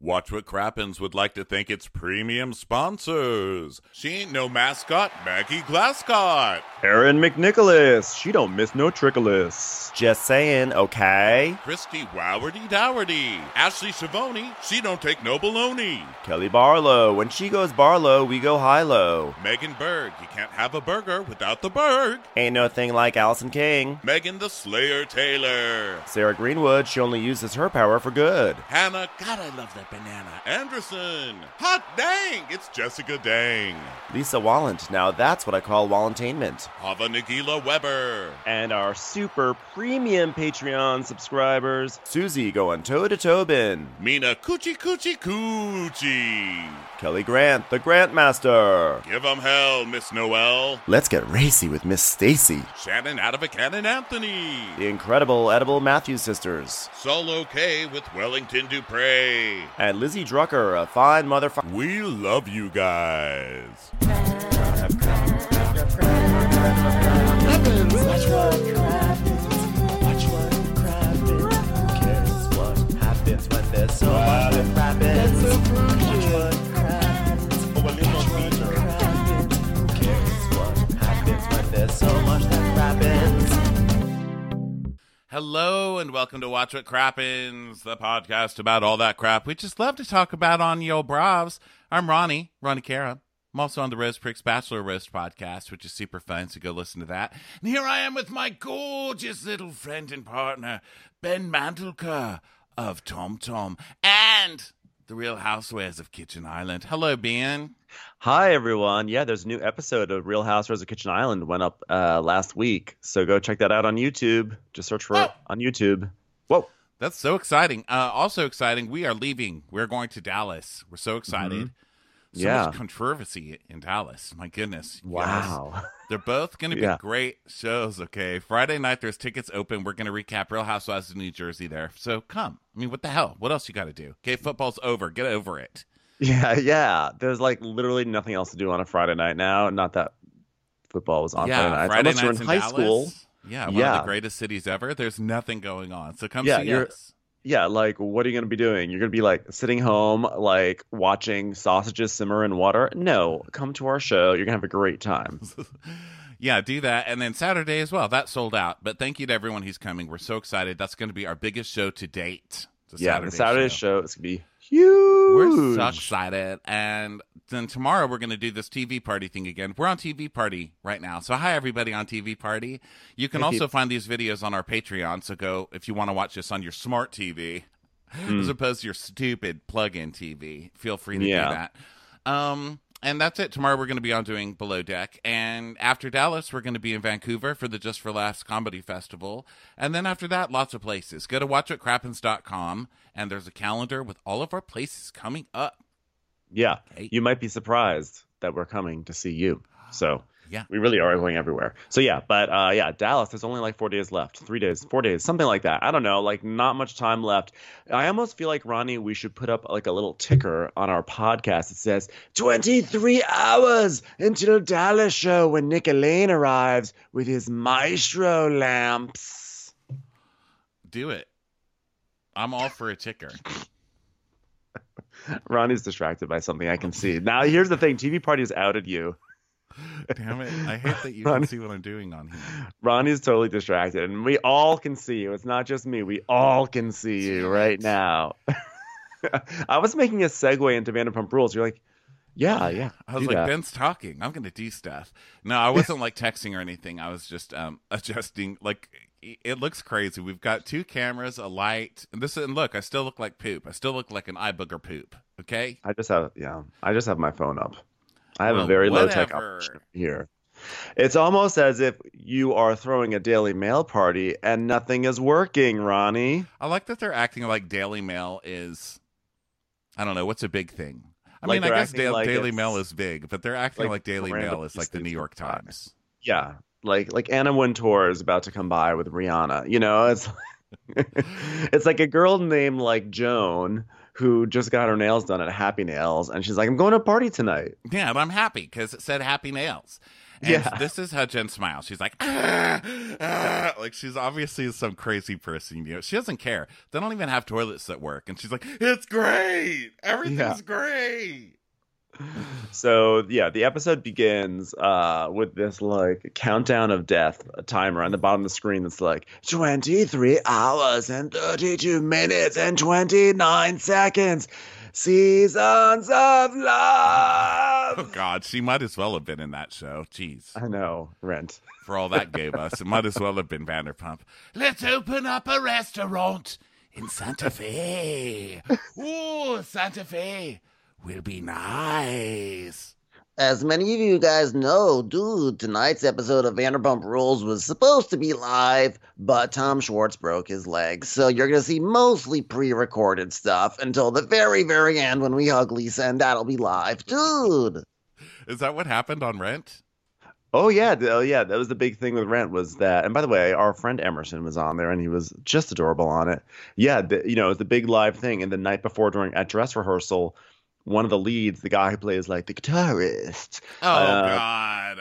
Watch What Crappens would like to thank its premium sponsors. She ain't no mascot, Maggie Glasscott. Erin McNicholas, she don't miss no trickolas. Just saying, okay? Christy Wowardy Dowardy. Ashley Shavoni, she don't take no baloney. Kelly Barlow, when she goes Barlow, we go high-low. Megan Berg, you can't have a burger without the Berg. Ain't no thing like Allison King. Megan the Slayer Taylor. Sarah Greenwood, she only uses her power for good. Hannah, God, I love that banana. Anderson. Hot dang, it's Jessica Dang. Lisa Wallant, now that's what I call Wallantainment. Hava Nagila Weber. And our super premium Patreon subscribers. Susie going toe-to-toe bin. Mina Coochie Coochie Coochie. Kelly Grant, the Grantmaster. Give 'em hell, Miss Noel. Let's get racy with Miss Stacy. Shannon Cannon Anthony. The incredible Edible Matthews sisters. Solo K with Wellington Dupre. And Lizzie Drucker, a fine motherfucker. We love you guys. Hello and welcome to Watch What Crappens, the podcast about all that crap we just love to talk about on Yo Bravs. I'm Ronnie Cara. I'm also on the Rose Pricks Bachelor Roast podcast, which is super fun, so go listen to that. And here I am with my gorgeous little friend and partner, Ben Mantelka of Tom Tom and the Real Housewives of Kitchen Island. Hello, Ben. Hi, everyone. Yeah, there's a new episode of Real Housewives of Kitchen Island went up last week. So go check that out on YouTube. Just search for it on YouTube. Whoa. That's so exciting. Also exciting, we are leaving. We're going to Dallas. We're so excited. Mm-hmm. So much controversy in Dallas. My goodness. Wow. Yes. They're both going to be great shows, okay? Friday night, there's tickets open. We're going to recap Real Housewives of New Jersey there. So come. I mean, what the hell? What else you got to do? Okay, football's over. Get over it. Yeah. There's like literally nothing else to do on a Friday night now. Not that football was on Friday nights. Friday Unless you're in high Dallas, school. Yeah, one of the greatest cities ever. There's nothing going on. So come see us. Yeah, like, what are you going to be doing? You're going to be, like, sitting home, like, watching sausages simmer in water? No, come to our show. You're going to have a great time. Yeah, do that. And then Saturday as well. That sold out. But thank you to everyone who's coming. We're so excited. That's going to be our biggest show to date. The Saturday show is going to be huge. We're so excited. And then tomorrow we're going to do this TV party thing again. We're on TV Party right now. So hi, everybody on TV Party. You can also find these videos on our Patreon. So go, if you want to watch this on your smart TV, as opposed to your stupid plug-in TV, feel free to do that. And that's it. Tomorrow we're going to be on doing Below Deck. And after Dallas, we're going to be in Vancouver for the Just for Laughs Comedy Festival. And then after that, lots of places. Go to watchwhatcrappens.com, and there's a calendar with all of our places coming up. Yeah. Okay. You might be surprised that we're coming to see you. So yeah, we really are going everywhere. So Dallas, there's only like 4 days left, 3 days, 4 days, something like that. I don't know, like not much time left. I almost feel like, Ronnie, we should put up like a little ticker on our podcast that says 23 hours until Dallas show when Nick Lane arrives with his maestro lamps. Do it. I'm all for a ticker. Ronnie's distracted by something I can see. Now, here's the thing. TV Party has outed you. Damn it. I hate that you can see what I'm doing on here. Ronnie's totally distracted, and we all can see you. It's not just me. We all can see you right now. I was making a segue into Vanderpump Rules. You're like, yeah. I was like, Ben's talking. I'm going to do stuff. No, I wasn't like texting or anything. I was just adjusting. Like, it looks crazy. We've got 2 cameras, a light, and look, I still look like poop. I still look like an eye booger poop. Okay? I just have my phone up. I have a very low-tech option here. It's almost as if you are throwing a Daily Mail party and nothing is working, Ronnie. I like that they're acting like Daily Mail is, I don't know, what's a big thing? I Like mean, I guess like Daily Mail is big, but they're acting like Daily Mail is like the New York Times. Yeah, like Anna Wintour is about to come by with Rihanna. You know, it's it's like a girl named like Joan who just got her nails done at Happy Nails, and she's like, I'm going to a party tonight. Yeah, and I'm happy because it said Happy Nails. And Yeah. this is how Jen smiles. She's like, like she's obviously some crazy person. You know, she doesn't care. They don't even have toilets that work, and she's like, it's great. Everything's great. So yeah, the episode begins with this like countdown of death timer on the bottom of the screen that's like 23 hours and 32 minutes and 29 seconds. Seasons of love. Oh God, she might as well have been in that show. Jeez. I know, Rent. For all that gave us, it might as well have been Vanderpump. Let's open up a restaurant in Santa Fe. Ooh, Santa Fe will be nice. As many of you guys know, dude, tonight's episode of Vanderpump Rules was supposed to be live, but Tom Schwartz broke his leg. So you're going to see mostly pre-recorded stuff until the very, very end when we hug Lisa, and that'll be live. Dude! Is that what happened on Rent? Oh yeah, that was the big thing with Rent was that. And by the way, our friend Emerson was on there, and he was just adorable on it. Yeah, it was the big live thing. And the night before, at dress rehearsal, one of the leads, the guy who plays like the guitarist. Oh God,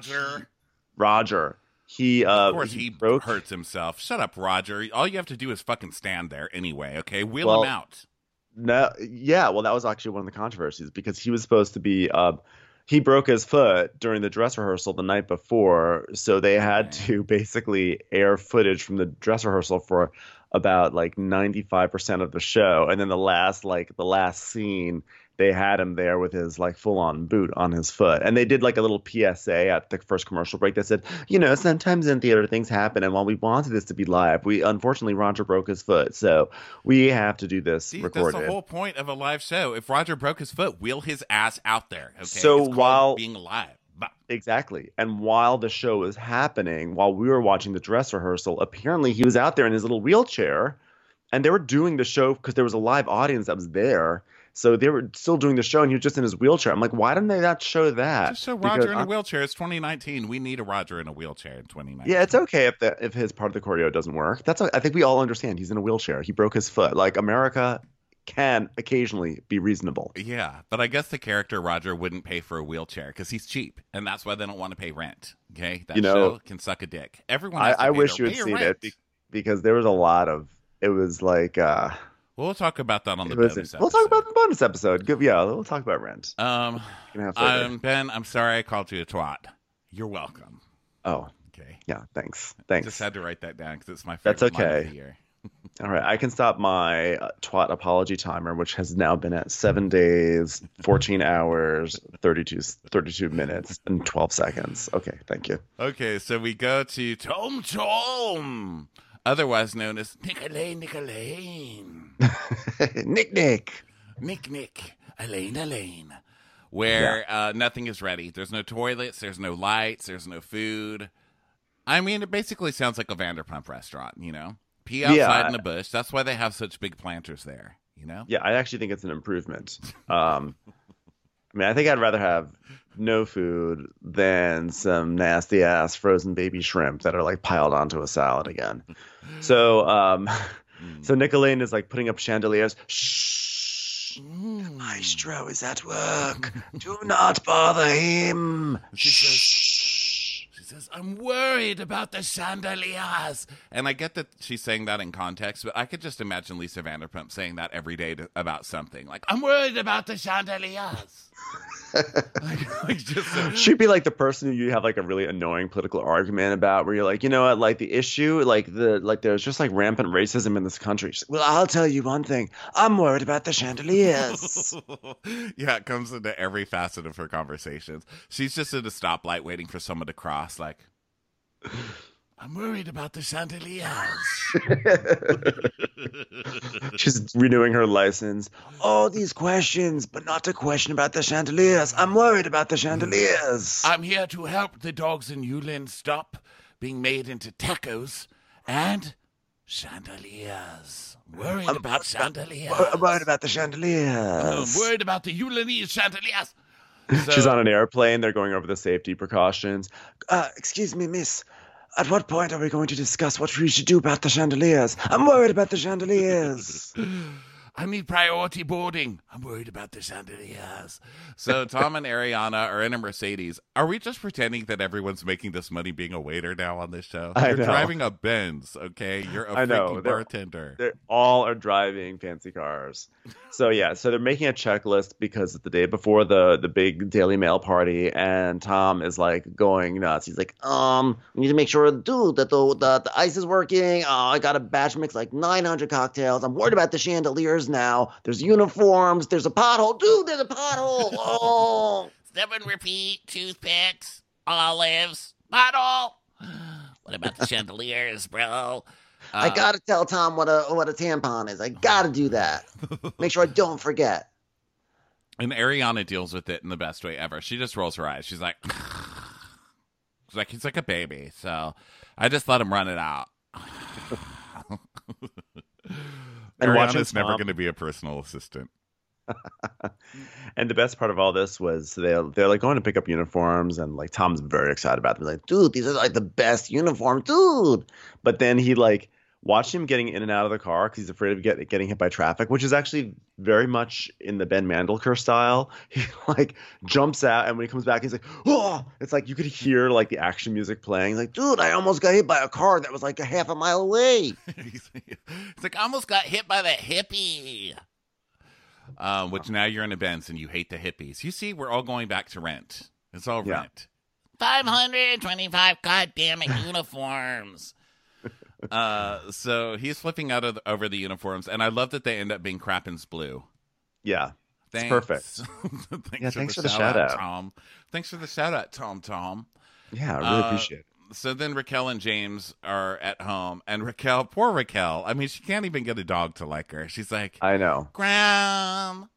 Roger. He of course he hurts himself. Shut up, Roger. All you have to do is fucking stand there anyway. Okay, wheel him out. No, yeah. Well, that was actually one of the controversies because he was supposed to be. He broke his foot during the dress rehearsal the night before, so they had to basically air footage from the dress rehearsal for about like 95% of the show, and then the last scene, they had him there with his like full-on boot on his foot. And they did like a little PSA at the first commercial break that said, sometimes in theater things happen. And while we wanted this to be live, unfortunately, Roger broke his foot. So we have to do this recorded. That's the whole point of a live show. If Roger broke his foot, wheel his ass out there. Okay. So it's while being live. Exactly. And while the show was happening, while we were watching the dress rehearsal, apparently he was out there in his little wheelchair and they were doing the show because there was a live audience that was there. So they were still doing the show, and he was just in his wheelchair. I'm like, why didn't they not show that? Just show Roger in a wheelchair. It's 2019. We need a Roger in a wheelchair in 2019. Yeah, it's okay if his part of the choreo doesn't work. I think we all understand he's in a wheelchair. He broke his foot. Like, America can occasionally be reasonable. Yeah, but I guess the character Roger wouldn't pay for a wheelchair because he's cheap, and that's why they don't want to pay rent. Okay, that show can suck a dick. Everyone. I wish you had seen it because there was a lot of. It was like. We'll talk about that on the bonus episode. We'll talk about the bonus episode. Good, yeah, we'll talk about Rent. Ben, I'm sorry I called you a twat. You're welcome. Oh, okay. Yeah, thanks. I just had to write that down because it's my favorite. That's okay. Line of the year. All right, I can stop my twat apology timer, which has now been at 7 days, 14 hours, 32 minutes, and 12 seconds. Okay, thank you. Okay, so we go to Tom Tom, otherwise known as Nick, Elaine, where nothing is ready. There's no toilets, there's no lights, there's no food. I mean, it basically sounds like a Vanderpump restaurant, Pee outside in the bush. That's why they have such big planters there, Yeah, I actually think it's an improvement. I think I'd rather have no food than some nasty ass frozen baby shrimp that are like piled onto a salad again. So, so Nick Elaine is like putting up chandeliers. Shh, the maestro is at work. Do not bother him. She says, I'm worried about the chandeliers. And I get that she's saying that in context, but I could just imagine Lisa Vanderpump saying that every day about something. Like, I'm worried about the chandeliers. She'd be like the person who you have like a really annoying political argument about, where you're like, you know what, like the issue, there's just like rampant racism in this country. She's like, well, I'll tell you one thing. I'm worried about the chandeliers. Yeah, it comes into every facet of her conversations. She's just at a stoplight waiting for someone to cross, like, I'm worried about the chandeliers. She's renewing her license. All these questions, but not a question about the chandeliers. I'm worried about the chandeliers. I'm here to help the dogs in Yulin stop being made into tacos and chandeliers. Worried about chandeliers. I'm worried about the chandeliers. I'm worried about the Yulinese chandeliers. So, she's on an airplane. They're going over the safety precautions. Excuse me, miss. At what point are we going to discuss what we should do about the chandeliers? I'm worried about the chandeliers. I need priority boarding. I'm worried about the chandeliers. So Tom and Ariana are in a Mercedes. Are we just pretending that everyone's making this money being a waiter now on this show? I You're know. driving a Benz, okay? You're a I know. freaking bartender. They all are driving fancy cars. So yeah, so they're making a checklist because it's the day before the big Daily Mail party, and Tom is like going nuts. He's like, we need to make sure, dude, that the ice is working. I got a batch mix like 900 cocktails. I'm worried about the chandeliers now. There's uniforms. There's a pothole. Dude, there's a pothole. Oh. Step and repeat, toothpicks, olives, bottle. What about the chandeliers, bro? I gotta tell Tom what a tampon is. I gotta do that. Make sure I don't forget. And Ariana deals with it in the best way ever. She just rolls her eyes. She's like, he's like a baby. So I just let him run it out. And Ariana's never going to be a personal assistant. And the best part of all this was they're like going to pick up uniforms, and like Tom's very excited about them. He's like, Dude, these are like the best uniforms, dude. but then he like watched him getting in and out of the car because he's afraid of getting hit by traffic, which is actually very much in the Ben Mandelker style. He like jumps out, and when he comes back, he's like, oh! It's like you could hear like the action music playing. He's like, dude, I almost got hit by a car that was like a half a mile away. He's like, I almost got hit by that hippie. Which now you're in a Benz and you hate the hippies. You see, we're all going back to rent. It's all rent. 525 goddammit uniforms. So he's flipping out over the uniforms, and I love that they end up being Crappen's blue. Yeah, Thanks. it's perfect. Thanks for the shout out, Tom. Thanks for the shout out, Tom. Yeah, I really appreciate it. So then Raquel and James are at home, and poor Raquel, I mean, she can't even get a dog to like her. She's like, I know. Graham,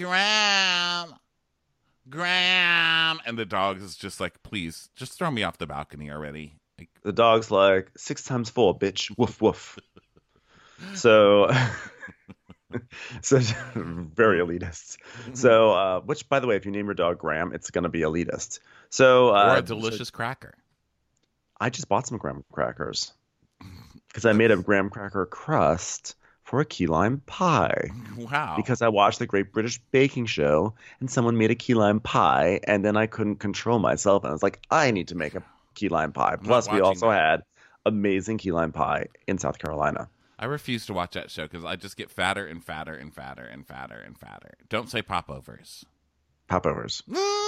and the dog is just like, please, just throw me off the balcony already. Like, The dog's like 6 times 4, bitch. Woof woof. So, so very elitist. So, which by the way, if you name your dog Graham, it's gonna be elitist. So, or a delicious cracker. I just bought some graham crackers because I made a graham cracker crust for a key lime pie. Wow. Because I watched the Great British Baking Show and someone made a key lime pie, and then I couldn't control myself, and I was like, I need to make a key lime pie. Plus, we also had amazing key lime pie in South Carolina. I refuse to watch that show because I just get fatter and fatter and fatter and fatter and fatter. Don't say popovers. Popovers.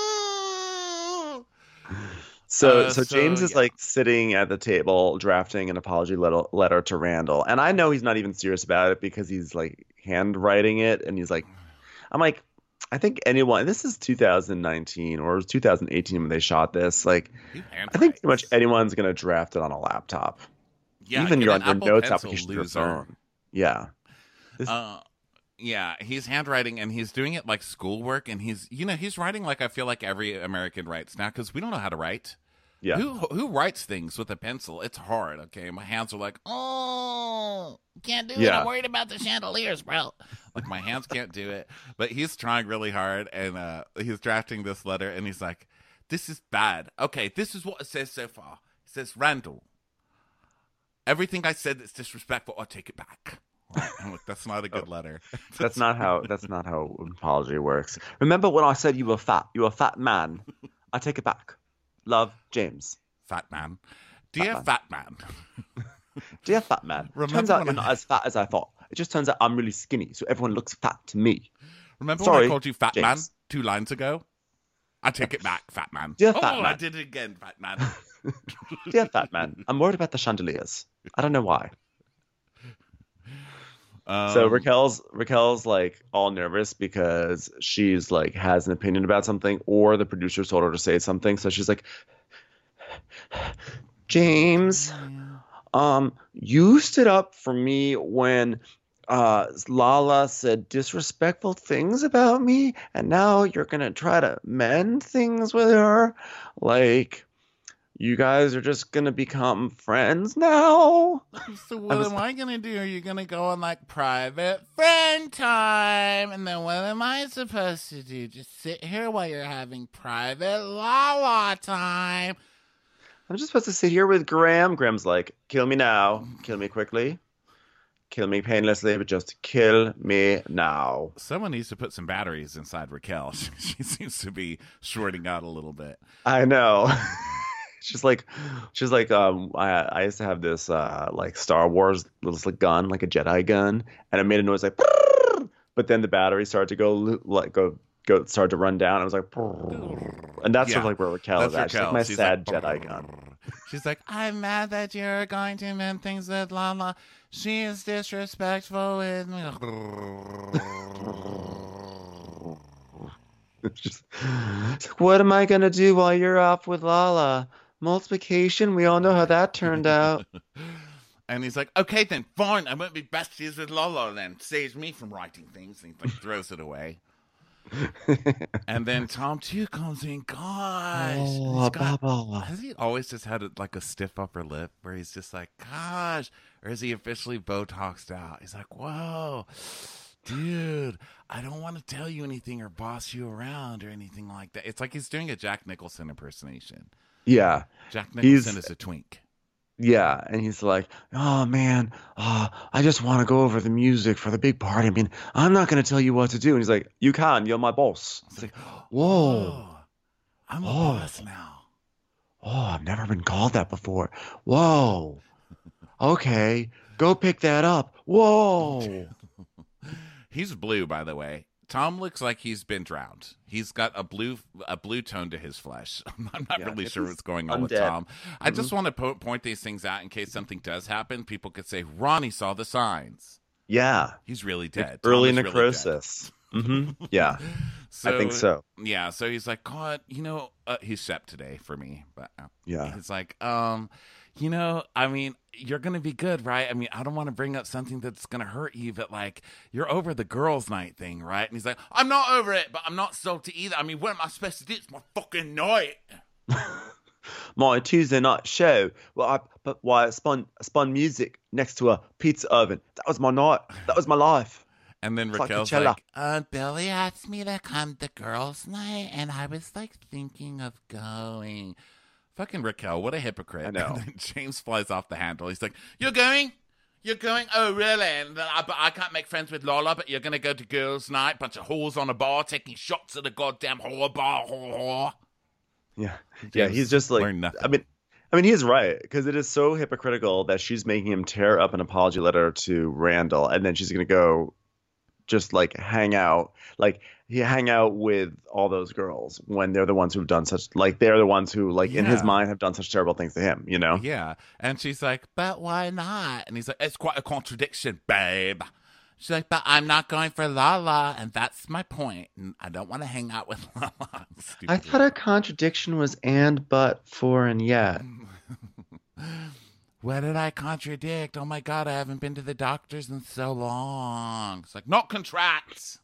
So James is like sitting at the table drafting an apology letter to Randall, and I know he's not even serious about it because he's like handwriting it, and he's like, I'm like, I think anyone. This is 2019 or it was 2018 when they shot this. Like, I think pretty much anyone's gonna draft it on a laptop. Yeah, even your Apple notes Pencil application to your loser. phone. Yeah. Yeah, he's handwriting and he's doing it like schoolwork, and he's writing like I feel like every American writes now because we don't know how to write. Yeah. Who writes things with a pencil? It's hard. Okay, my hands are like, oh, can't do it. Yeah. I'm worried about the chandeliers, bro. Like my hands can't do it. But he's trying really hard, and he's drafting this letter, and he's like, this is bad. Okay, this is what it says so far. It says, Randall, everything I said that's disrespectful, I'll take it back. I'm like, that's not a good letter. That's not how an apology works. Remember when I said you were fat? You were a fat man. I take it back. Love, James. Fat man. Dear fat man. Dear fat man. Turns out you're not as fat as I thought. It just turns out I'm really skinny, so everyone looks fat to me. Remember Sorry, when I called you fat James. man 2 lines ago? I take it back, fat man. Dear fat man. I did it again, fat man. Dear fat man, I'm worried about the chandeliers. I don't know why. So Raquel's like all nervous because she's like has an opinion about something, or the producer told her to say something. So she's like, James, you stood up for me when Lala said disrespectful things about me, and now you're gonna try to mend things with her. Like, you guys are just gonna become friends now. So what am I gonna do? Are you gonna go on like private friend time? And then what am I supposed to do? Just sit here while you're having private Lala time? I'm just supposed to sit here with Graham. Graham's like, kill me now. Kill me quickly. Kill me painlessly, but just kill me now. Someone needs to put some batteries inside Raquel. She seems to be shorting out a little bit. I know. she's like I used to have this like Star Wars little like gun, like a Jedi gun, and it made a noise like "Brrr," but then the battery started to go start to run down. I was like "Brrr," and that's sort of like where Raquel is at. She's like my sad Jedi gun. She's like, I'm mad that you're going to mend things with Lala. She is disrespectful with me. It's like, what am I gonna do while you're off with Lala? Multiplication. We all know how that turned out. And he's like, okay, then fine. I won't be besties with Lala then. Saves me from writing things. And he like throws it away. And then Tom too comes in. Gosh, has he always just had like a stiff upper lip where he's just like, gosh, or is he officially Botoxed out? He's like, whoa, dude, I don't want to tell you anything or boss you around or anything like that. It's like he's doing a Jack Nicholson impersonation. Yeah, Jack Nicholson is a twink. Yeah, and he's like, oh man, I just want to go over the music for the big party. I mean, I'm not going to tell you what to do. And he's like, you can, you're my boss. It's like, whoa. I'm a boss now. Oh, I've never been called that before. Whoa. Okay, go pick that up. Whoa. He's blue, by the way. Tom looks like he's been drowned. He's got a blue tone to his flesh. I'm not really sure what's going on with Tom. I just want to point these things out in case something does happen. People could say, Ronnie saw the signs. Yeah. He's really dead. Early necrosis. Really yeah. I think so. Yeah, so he's like, God, he's Shep today for me. But yeah. He's like, I mean, you're going to be good, right? I mean, I don't want to bring up something that's going to hurt you, but like, you're over the girls' night thing, right? And he's like, I'm not over it, but I'm not salty either. I mean, what am I supposed to do? It's my fucking night. My Tuesday night show. Well, I spun music next to a pizza oven. That was my night. That was my life. And then Raquel's like, Billy asked me to come to girls' night, and I was like thinking of going. Fucking Raquel, what a hypocrite. I know. And then James flies off the handle. He's like, You're going? You're going? Oh, really? And I can't make friends with Lola, but you're going to go to girls' night? Bunch of whores on a bar taking shots at a goddamn whore bar. Whore. Yeah. Yeah, he's just like, I mean, he's right, because it is so hypocritical that she's making him tear up an apology letter to Randall, and then she's going to go just like hang out with all those girls when they're the ones who've done such, like, they're the ones who, like, in his mind have done such terrible things to him, you know? Yeah. And she's like, but why not? And he's like, it's quite a contradiction, babe. She's like, but I'm not going for Lala, and that's my point. And I don't want to hang out with Lala. I thought a contradiction was and, but, for, and yet. What did I contradict? Oh my God, I haven't been to the doctors in so long. It's like, not contracts.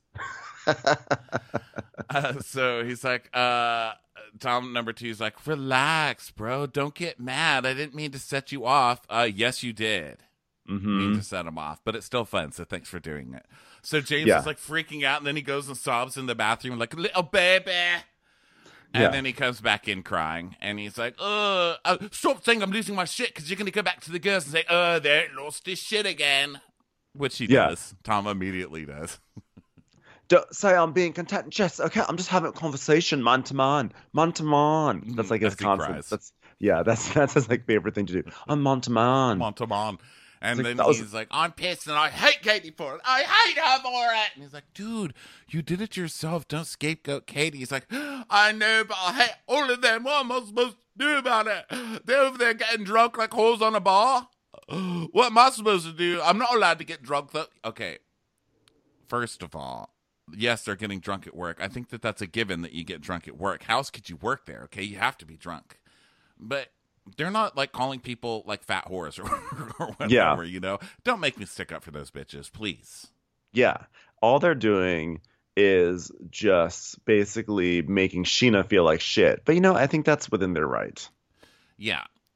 So he's like, Tom number 2 is like, relax, bro. Don't get mad. I didn't mean to set you off. Yes, you did. Mean to set him off, but it's still fun. So thanks for doing it. So James is like freaking out, and then he goes and sobs in the bathroom like, little baby. And then he comes back in crying, and he's like, stop saying I'm losing my shit, because you're going to go back to the girls and say, they lost his shit again. Which he does. Tom immediately does. Don't say I'm being contentious. Okay, I'm just having a conversation, man to man. Man to man. That's like his constant. That's his like favorite thing to do. I'm man to man. Man to man. And then he's like, I'm pissed and I hate Katie for it. I hate her for it. And he's like, dude, you did it yourself. Don't scapegoat Katie. He's like, I know, but I hate all of them. What am I supposed to do about it? They're over there getting drunk like whores on a bar. What am I supposed to do? I'm not allowed to get drunk, though. Okay. First of all, yes, they're getting drunk at work. I think that's a given that you get drunk at work. How else could you work there? Okay, you have to be drunk. But they're not like calling people like fat whores or whatever, you know? Don't make me stick up for those bitches, please. Yeah. All they're doing is just basically making Sheena feel like shit. But, I think that's within their right. Yeah.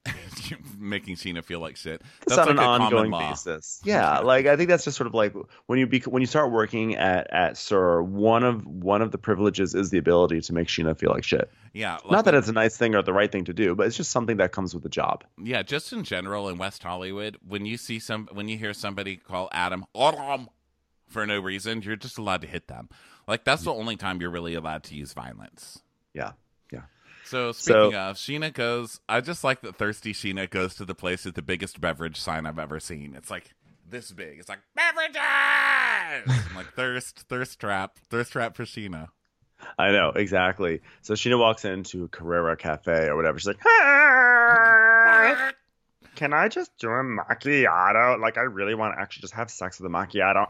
Making Sheena feel like shit. It's That's on like an a ongoing common law. basis. Yeah, like I think that's just sort of like when you start working at SUR, one of the privileges is the ability to make Sheena feel like shit. Yeah, like Not that it's a nice thing or the right thing to do, but it's just something that comes with the job. yeah, just in general in West Hollywood, when you hear somebody call Adam for no reason, you're just allowed to hit them. Like that's the only time you're really allowed to use violence. Yeah, yeah. So speaking of, Sheena goes. I just like that thirsty Sheena goes to the place with the biggest beverage sign I've ever seen. It's like this big. It's like beverages. I'm like thirst trap for Sheena. I know, exactly. So Sheena walks into Carrera Cafe or whatever. She's like, "Hey, can I just do a macchiato? Like, I really want to actually just have sex with a macchiato."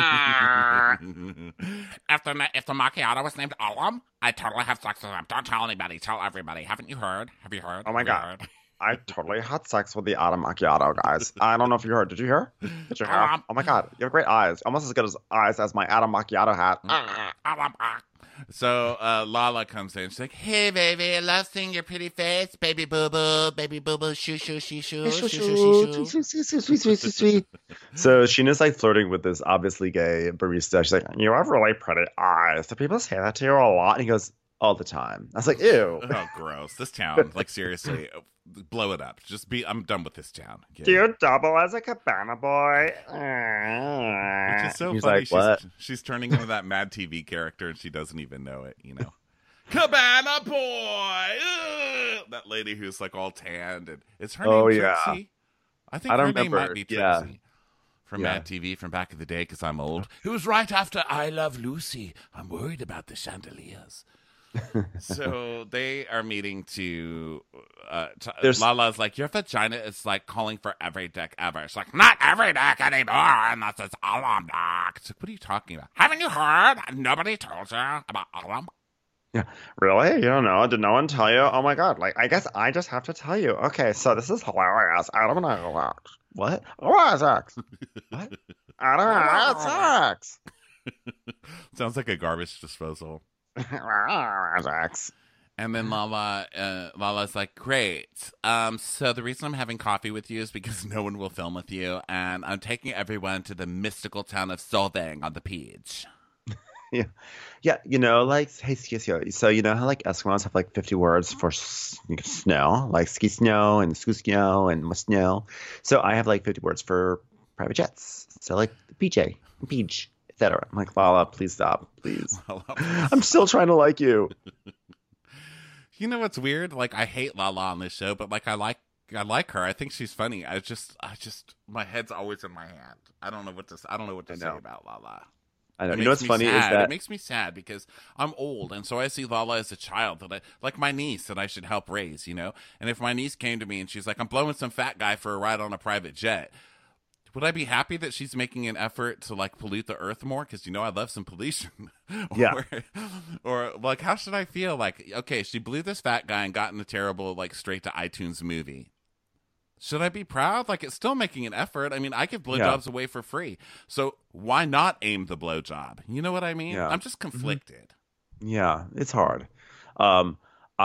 If the macchiato was named Alam, I totally have sex with him. Don't tell anybody. Tell everybody. Haven't you heard? Have you heard? Oh my Have you God. heard? I totally had sex with the Adam Macchiato, guys. I don't know if you heard. Did you hear? Did you hear? Oh my God. You have great eyes. Almost as good as eyes as my Adam Macchiato hat. Alam. So Lala comes in. She's like, "Hey, baby, I love seeing your pretty face, baby boo boo, shoo shoo shoo shoo shoo shoo shoo." Sweet. So Sheena's like flirting with this obviously gay barista. She's like, "You have really pretty eyes. Do people say that to you a lot?" And he goes, "All the time." I was like, "Ew." Oh, gross. This town, like seriously, blow it up. I'm done with this town. Do you double as a cabana boy? Which is so He's funny. like, what? She's turning into that Mad TV character, and she doesn't even know it. You know, Cabana Boy. Ugh! That lady who's like all tanned, and is her name Trixie? I think I don't her name remember. might be Trixie. Yeah. From Yeah. Mad TV from back in the day, because I'm old. It was right after I Love Lucy. I'm worried about the chandeliers. So they are meeting to Lala's like, your vagina is like calling for every dick ever. She's like, not every dick anymore unless it's Alam dick. It's like, what are you talking about? Haven't you heard? Nobody told you about Alam. Yeah. Really? You don't know? Did no one tell you? Oh my God. Like, I guess I just have to tell you. Okay, so this is hilarious. I don't know. What? Oh, sex. What? I don't know. Sex. Sounds like a garbage disposal. Sex. And then Lala's like, great. So the reason I'm having coffee with you is because no one will film with you, and I'm taking everyone to the mystical town of Solvang on the Peach. Yeah, you know, like, hey, so you know how like Eskimos have like 50 words for snow, like ski snow and sku snow and snow. So I have like 50 words for private jets. So like PJ, Peach, etc. I'm like, Lala, please stop, please. I'm still trying to like you. You know what's weird? Like, I hate Lala on this show, but like I like her. I think she's funny. I just my head's always in my hand. I don't know what to say about Lala. I know. You know what's funny sad. is that It makes me sad because I'm old, and so I see Lala as a child that like my niece that I should help raise, you know. And if my niece came to me and she's like, "I'm blowing some fat guy for a ride on a private jet," would I be happy that she's making an effort to like pollute the earth more? Because you know I love some pollution. Yeah. or like, how should I feel? Like, okay, she blew this fat guy and got in a terrible like straight to iTunes movie. Should I be proud? Like, it's still making an effort. I mean, I give blowjobs away for free. So why not aim the blowjob? You know what I mean? Yeah. I'm just conflicted. Yeah, it's hard. What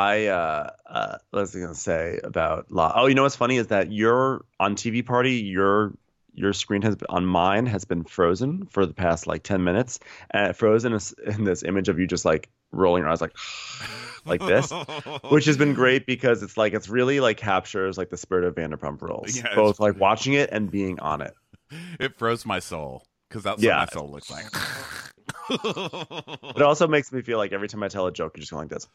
was I gonna say about Lala? Oh, you know what's funny is that you're on TV Party. Your screen on mine has been frozen for the past like 10 minutes, and frozen is in this image of you just like rolling your eyes like this, which has been great because it's like it's really like captures like the spirit of Vanderpump Rules, Yeah, both like watching it and being on it. It froze my soul because that's what my soul looks like. It also makes me feel like every time I tell a joke, you're just going like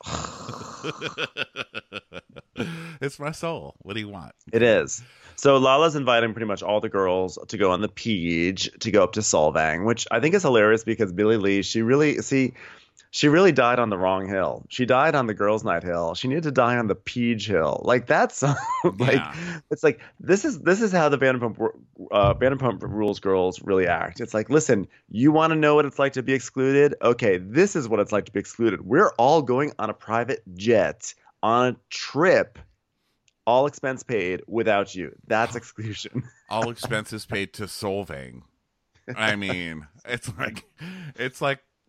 this. It's my soul. What do you want? It is. So Lala's inviting pretty much all the girls to go on the Peach to go up to Solvang, which I think is hilarious because Billie Lee, she really died on the wrong hill. She died on the girls' night hill. She needed to die on the Peach hill. Like that's it's like this is how the Vanderpump Rules girls really act. It's like, listen, you want to know what it's like to be excluded? Okay, this is what it's like to be excluded. We're all going on a private jet on a trip, all expense paid, without you. That's exclusion. All expenses paid to Solvang. I mean, it's like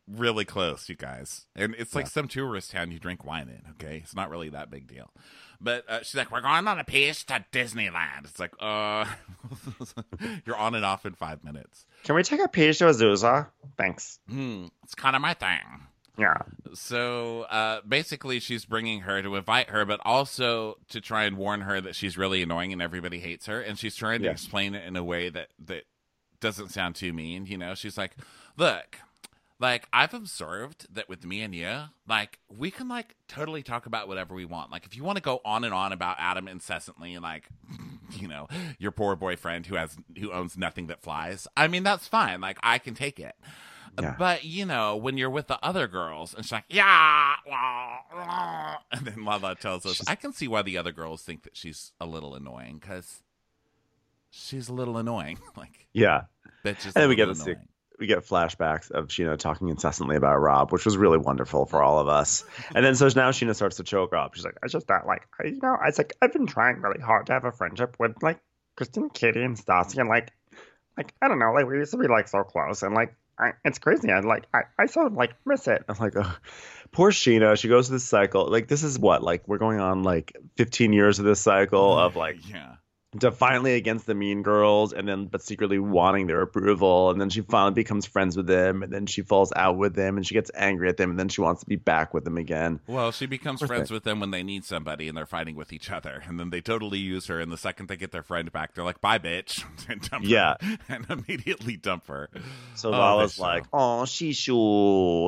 really close, you guys. And it's like some tourist town you drink wine in, okay? It's not really that big deal. But she's like, we're going on a piece to Disneyland. It's like, you're on and off in 5 minutes. Can we take a piece to Azusa? Thanks. It's kind of my thing. Yeah. So basically she's bringing her to invite her, but also to try and warn her that she's really annoying and everybody hates her. And she's trying to explain it in a way that doesn't sound too mean. You know, she's like, look, like, I've observed that with me and you, like, we can, like, totally talk about whatever we want. Like, if you want to go on and on about Adam incessantly and, like, you know, your poor boyfriend who owns nothing that flies, I mean, that's fine. Like, I can take it. Yeah. But, you know, when you're with the other girls, and she's like, yeah, and then Lala tells us, I can see why the other girls think that she's a little annoying, because she's a little annoying. Like, yeah. Bitch is and then we get flashbacks of Sheena talking incessantly about Rob, which was really wonderful for all of us. And then so now Sheena starts to choke up. She's like, I just don't like, you know, I was like, I've been trying really hard to have a friendship with like Kristen, Katie, and Stassi, and like I don't know, like we used to be like so close, and like it's crazy. I sort of like miss it. I'm like, oh, poor Sheena. She goes through this cycle. Like this is what, like we're going on like 15 years of this cycle of like defiantly against the mean girls, and then but secretly wanting their approval, and then she finally becomes friends with them, and then she falls out with them, and she gets angry at them, and then she wants to be back with them again. Well, she becomes friends with them when they need somebody and they're fighting with each other, and then they totally use her, and the second they get their friend back, they're like, bye bitch, and dump her, and immediately dump her. So Lala's like, oh, shoo,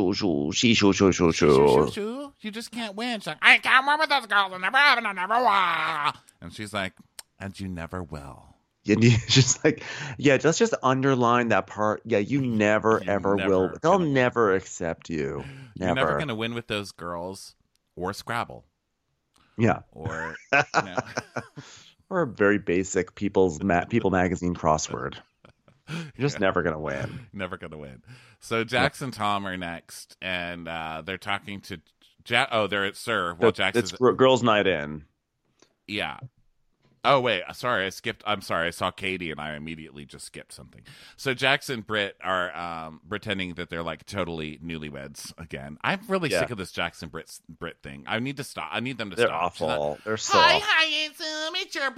you just can't win. She's like, I can't win with those girls, and I never will. And she's like, and you never will. And you're just like, yeah, let's just underline that part. Yeah, you never, ever will. They'll never accept you. Never. You're never going to win with those girls or Scrabble. Yeah. Or, you know. Or a very basic People magazine crossword. You're just never going to win. Never going to win. So Jax and Tom are next, and they're talking to they're at Sir. Well, Jax is girls' night in. Yeah. Oh, wait. Sorry, I skipped. I'm sorry. I saw Katie, and I immediately just skipped something. So Jax and Britt are pretending that they're, like, totally newlyweds again. I'm really sick of this Jax and Britt thing. I need to stop. I need them to stop. They're awful. They're so awful. Hi, handsome. It's your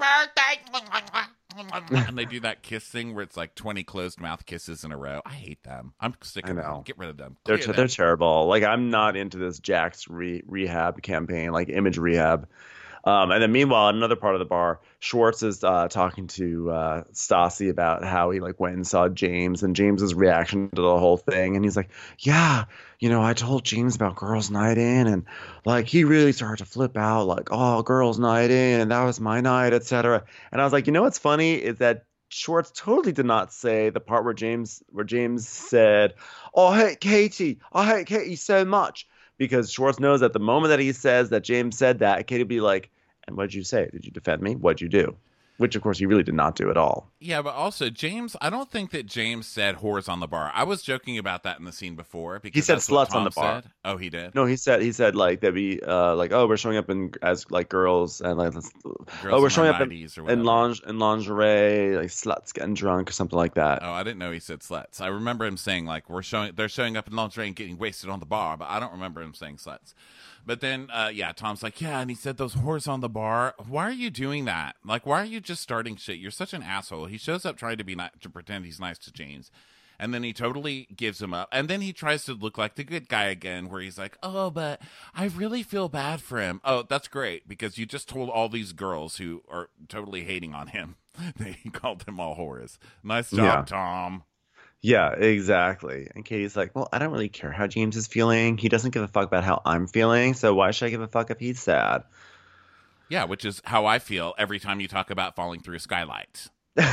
birthday. And they do that kiss thing where it's, like, 20 closed-mouth kisses in a row. I hate them. I'm sick of them. Get rid of them. They're terrible. Like, I'm not into this Jax rehab campaign, like, image rehab. And then meanwhile, at another part of the bar, Schwartz is talking to Stassi about how he like went and saw James and James's reaction to the whole thing. And he's like, yeah, you know, I told James about girls' night in, and like he really started to flip out, like, oh, girls' night in, and that was my night, etc. And I was like, you know what's funny is that Schwartz totally did not say the part where James said, oh, I hate Katie so much. Because Schwartz knows that the moment that he says that James said that, Katie will be like, and what did you say? Did you defend me? What did you do? Which, of course, he really did not do at all. Yeah, but also, James, I don't think that James said whores on the bar. I was joking about that in the scene before. Because he said sluts on the bar. Said. Oh, he did? No, he said like, they'd be like, oh, we're showing up as like girls, and like, we're showing up in lingerie, like sluts getting drunk or something like that. Oh, I didn't know he said sluts. I remember him saying like, they're showing up in lingerie and getting wasted on the bar, but I don't remember him saying sluts. But then, Tom's like, yeah, and he said those whores on the bar. Why are you doing that? Like, why are you just starting shit? You're such an asshole. He shows up trying to pretend he's nice to James, and then he totally gives him up. And then he tries to look like the good guy again, where he's like, oh, but I really feel bad for him. Oh, that's great, because you just told all these girls who are totally hating on him that he called them all whores. Nice job, Tom. Yeah, exactly. And Katie's like, well, I don't really care how James is feeling. He doesn't give a fuck about how I'm feeling, so why should I give a fuck if he's sad? Yeah, which is how I feel every time you talk about falling through a skylight.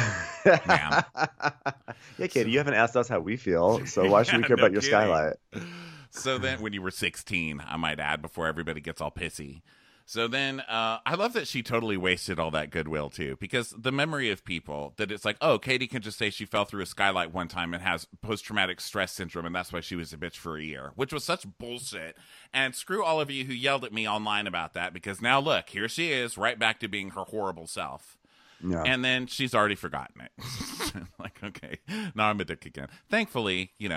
Yeah, Katie, you haven't asked us how we feel, so why should we care about your skylight? So then, when you were 16, I might add, before everybody gets all pissy. So then, I love that she totally wasted all that goodwill, too, because the memory of people, that it's like, oh, Katie can just say she fell through a skylight one time and has post-traumatic stress syndrome, and that's why she was a bitch for a year, which was such bullshit. And screw all of you who yelled at me online about that, because now, look, here she is, right back to being her horrible self. Yeah. And then she's already forgotten it. Like, okay, now I'm a dick again. Thankfully, you know,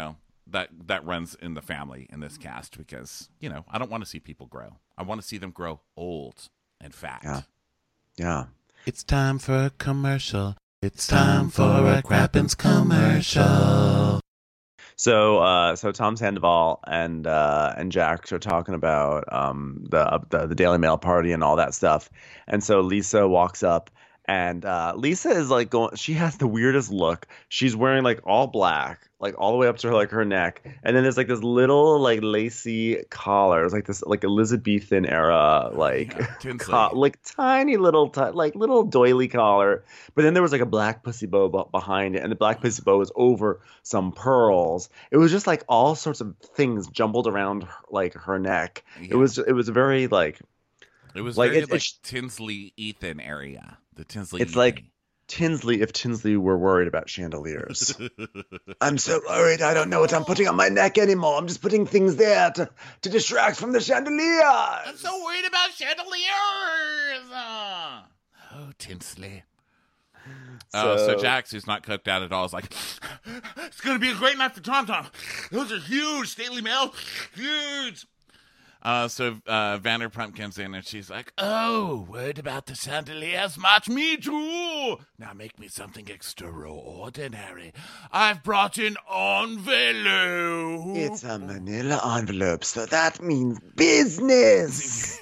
that runs in the family in this cast because, you know, I don't want to see people grow. I want to see them grow old and fat. Yeah. It's time for a commercial. It's time for a Crappens commercial. So Tom Sandoval and Jax are talking about the Daily Mail party and all that stuff, and so Lisa walks up, and Lisa is like going. She has the weirdest look. She's wearing like all black, like all the way up to her neck, and then there's like this little like lacy collar. It's like this like Elizabethan era like like tiny little like little doily collar. But then there was like a black pussy bow behind it, and the black pussy bow was over some pearls. It was just like all sorts of things jumbled around like her neck. Yeah. It was very like. It was like very like Tinsley Ethan area. The Tinsley. It's Ethan. Like Tinsley if Tinsley were worried about chandeliers. I'm so worried. I don't know what I'm putting on my neck anymore. I'm just putting things there to distract from the chandeliers. I'm so worried about chandeliers. Oh, Tinsley. So Jax, who's not cooked out at all, is like, it's going to be a great night for Tom Tom. Those are huge. Daily Mail, huge. So Vanderpump comes in and she's like, oh, worried about the chandeliers much? Me too. Now make me something extraordinary. I've brought an envelope. It's a manila envelope, so that means business.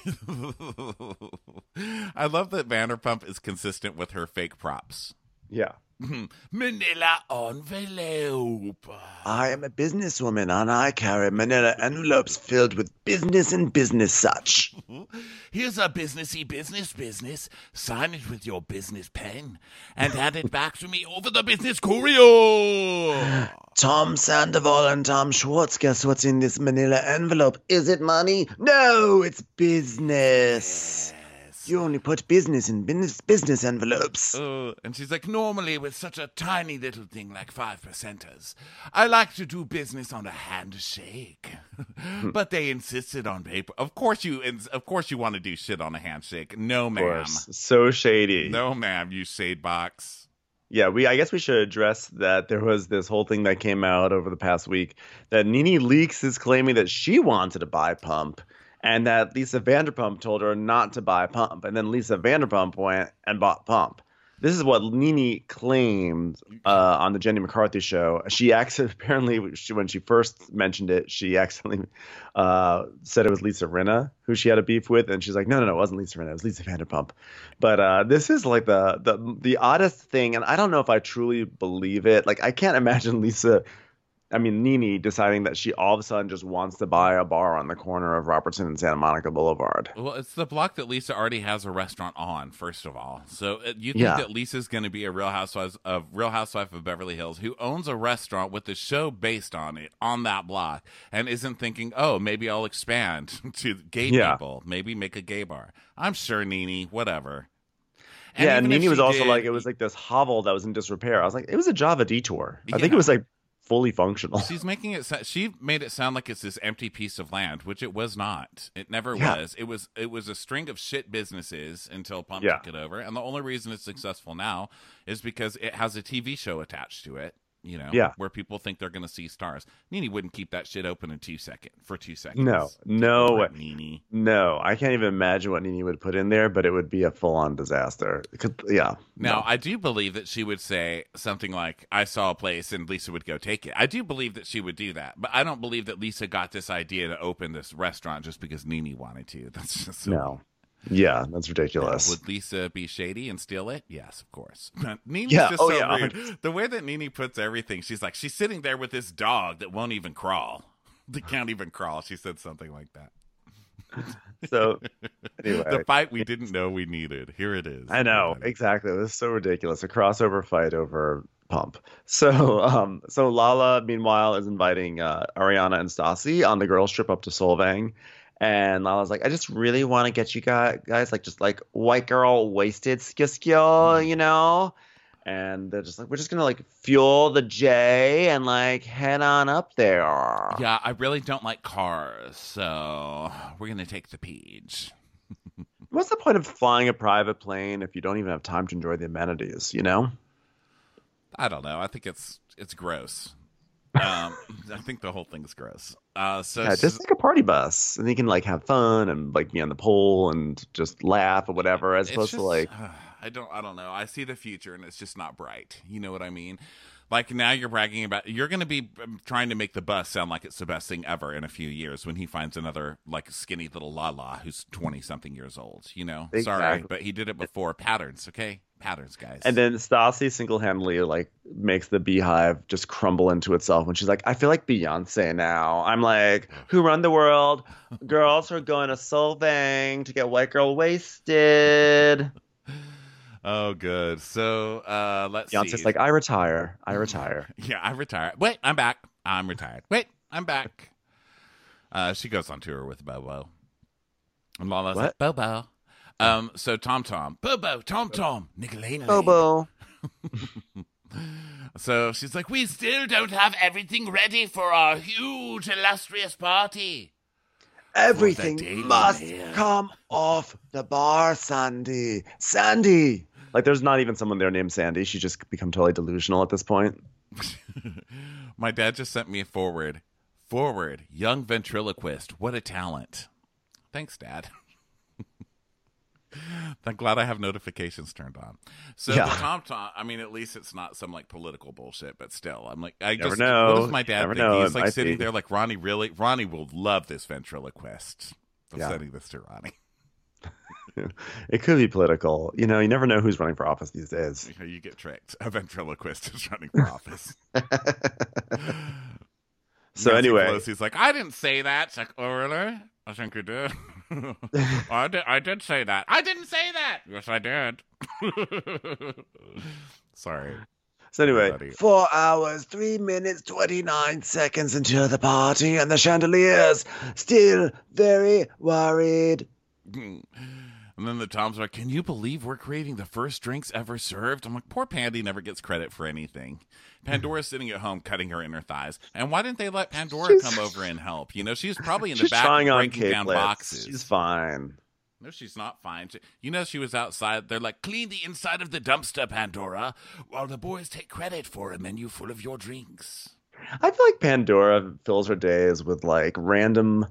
I love that Vanderpump is consistent with her fake props. Yeah. Manila envelope. I am a businesswoman and I carry manila envelopes filled with business and business such. Here's a businessy business. Sign it with your business pen and hand it back to me over the business courier. Tom Sandoval and Tom Schwartz, guess what's in this manila envelope? Is it money? No, it's business. You only put business in business envelopes. And she's like, normally with such a tiny little thing like 5%ers, I like to do business on a handshake. But they insisted on paper. Of course you want to do shit on a handshake. No, ma'am. So shady. No, ma'am, you shade box. Yeah, I guess we should address that there was this whole thing that came out over the past week that Nene Leakes is claiming that she wanted to buy Pump. And that Lisa Vanderpump told her not to buy Pump. And then Lisa Vanderpump went and bought Pump. This is what Nene claimed on the Jenny McCarthy show. She apparently, when she first mentioned it, she accidentally said it was Lisa Rinna who she had a beef with. And she's like, no, it wasn't Lisa Rinna. It was Lisa Vanderpump. But this is like the oddest thing. And I don't know if I truly believe it. Like, I can't imagine Nene deciding that she all of a sudden just wants to buy a bar on the corner of Robertson and Santa Monica Boulevard. Well, it's the block that Lisa already has a restaurant on, first of all. So you think that Lisa's going to be a Real Housewife of Beverly Hills who owns a restaurant with the show based on it on that block and isn't thinking, oh, maybe I'll expand to gay people, maybe make a gay bar. I'm sure Nene, whatever. And Nene was also like, it was like this hovel that was in disrepair. I was like, it was a Java Detour. I think it was like fully functional. She made it sound like it's this empty piece of land, which it was not. It never was. It was a string of shit businesses until Pump took it over. And the only reason it's successful now is because it has a TV show attached to it. You know, where people think they're going to see stars. Nene wouldn't keep that shit open for 2 seconds. No, Nene. No, I can't even imagine what Nene would put in there, but it would be a full-on disaster. Now, I do believe that she would say something like, I saw a place and Lisa would go take it. I do believe that she would do that, but I don't believe that Lisa got this idea to open this restaurant just because Nene wanted to. That's just no. Yeah, that's ridiculous. Would Lisa be shady and steal it? Yes, of course. Nene's just so rude. The way that Nene puts everything, she's sitting there with this dog that won't even crawl. They can't even crawl. She said something like that. So, anyway. The fight we didn't know we needed. Here it is. I know, exactly. It was so ridiculous. A crossover fight over Pump. So Lala, meanwhile, is inviting Ariana and Stassi on the girls' trip up to Solvang. And Lala's like, I just really want to get you guys like just like white girl wasted skio, you know? And they're just like, we're just going to like fuel the J and like head on up there. Yeah, I really don't like cars, so we're going to take the Peach. What's the point of flying a private plane if you don't even have time to enjoy the amenities, you know? I don't know. I think it's gross. I think the whole thing's gross. So Yeah, just like a party bus, and you can like have fun and like be on the pole and just laugh or whatever, as it's opposed just to like, I don't know. I see the future and it's just not bright. You know what I mean? Like now you're bragging about you're going to be trying to make the bus sound like it's the best thing ever in a few years when he finds another like skinny little Lala who's 20 something years old, you know. Sorry, Exactly. but he did it before. Patterns, okay? Patterns, guys. And then Stassi single-handedly like makes the beehive just crumble into itself when she's like, I feel like Beyonce now. I'm like, who run the world? Girls are going to Solvang to get white girl wasted. Oh, good. So let's see. Beyonce's like, I retire. I retire. Yeah, I retired. Wait, I'm back. I'm retired. Wait, I'm back. She goes on tour with Bobo. And Lala's like, Bobo. So Tom, Bobo, Tom, Nicolene. Bobo. So she's like, we still don't have everything ready for our huge, illustrious party. Everything must come off the bar, Sandy. Sandy. Like, there's not even someone there named Sandy. She's just become totally delusional at this point. My dad just sent me a forward. Young ventriloquist. What a talent. Thanks, Dad. I'm glad I have notifications turned on. So Yeah. the Tom, I mean, at least it's not some like political bullshit, but still, I'm like, I Never just, know. what does my dad Never think? know. He's It like might sitting be. there like, Ronnie will love this ventriloquist. I'm Yeah. sending this to Ronnie. It could be political. You know, you never know who's running for office these days. You get tricked. A ventriloquist is running for office. So Nancy anyway, Pelosi's like, I didn't say that. It's like, oh, really? I think you did. I did say that. I didn't say that. Yes, I did. Sorry. so anyway, Buddy. 4 hours, 3 minutes, 29 seconds into the party, and the chandeliers still very worried. And then the Toms are like, can you believe we're creating the first drinks ever served? I'm like, poor Pandy never gets credit for anything. Pandora's sitting at home cutting her inner thighs. And why didn't they let Pandora come over and help? You know, she's probably in the she's back trying on breaking down caplets. boxes. She's fine. No, she's not fine. You know, she was outside. They're like, clean the inside of the dumpster, Pandora, while the boys take credit for a menu full of your drinks. I feel like Pandora fills her days with like random,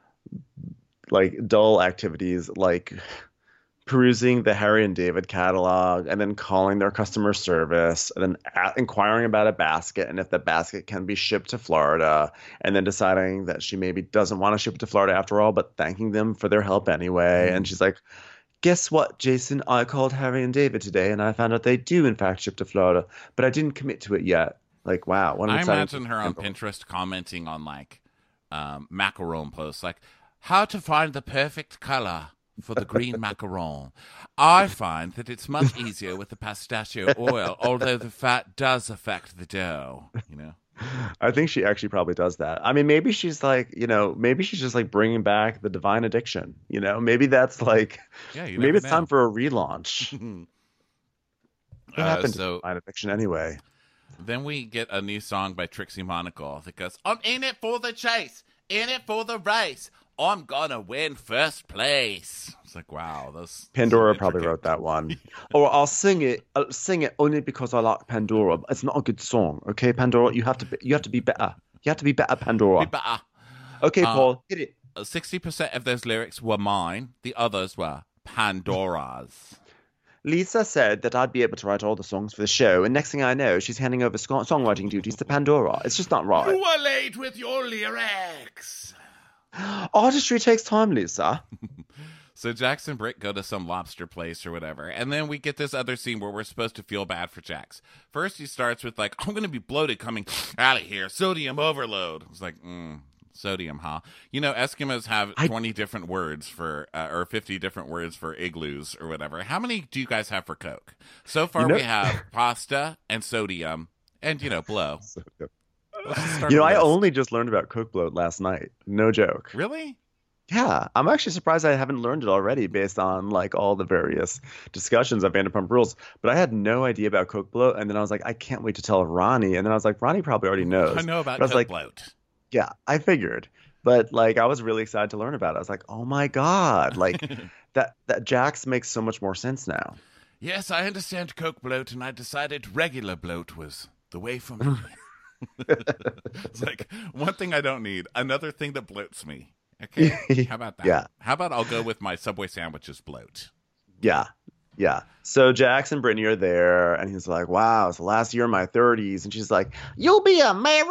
like dull activities, like perusing the Harry and David catalog and then calling their customer service and then inquiring about a basket and if the basket can be shipped to Florida and then deciding that she maybe doesn't want to ship it to Florida after all, but thanking them for their help anyway. And she's like, guess what, Jason? I called Harry and David today and I found out they do in fact ship to Florida, but I didn't commit to it yet. Like, wow. What an I exciting imagine her on Pinterest commenting on like macaron posts, like how to find the perfect color for the green macaron. I find that it's much easier with the pistachio oil, although the fat does affect the dough. You know, I think she actually probably does that. I mean, maybe she's like, you know, maybe she's just like bringing back the divine addiction. You know, maybe that's like, yeah. You maybe never it's know. time for a relaunch. What happened so- to divine addiction anyway? Then we get a new song by Trixie Monaco that goes, I'm in it for the chase, in it for the race. I'm gonna win first place. It's like, wow, those Pandora some probably intricate- wrote that one. Or I'll sing it only because I like Pandora. It's not a good song, okay, Pandora. You have to be better. You have to be better, Pandora. Be better. Okay, Paul, hit it. 60% of those lyrics were mine. The others were Pandora's. Lisa said that I'd be able to write all the songs for the show, and next thing I know, she's handing over songwriting duties to Pandora. It's just not right. You were late with your lyrics. Artistry takes time, Lisa. So Jax and Britt go to some lobster place or whatever, and then we get this other scene where we're supposed to feel bad for Jax. First, he starts with like, "I'm gonna be bloated coming out of here, sodium overload." It's like, sodium, huh? You know, Eskimos have 20 different words for, or 50 different words for igloos or whatever. How many do you guys have for Coke? So far, we have pasta and sodium, and blow. Let's just start a I list. only just learned about Coke bloat last night. No joke. Really? Yeah, I'm actually surprised I haven't learned it already based on like all the various discussions of Vanderpump Rules. But I had no idea about Coke bloat, and then I was like, I can't wait to tell Ronnie. And then I was like, Ronnie probably already knows. I know about But I was Coke like, bloat. yeah, I figured. But like, I was really excited to learn about it. I was like, oh my god, like that Jax makes so much more sense now. Yes, I understand Coke bloat, and I decided regular bloat was the way for me. It's like, one thing I don't need, another thing that bloats me. Okay, how about that? Yeah. How about I'll go with my Subway sandwiches bloat? Yeah. Yeah. So Jax and Brittany are there, and he's like, wow, it's the last year of my 30s. And she's like, You'll be a married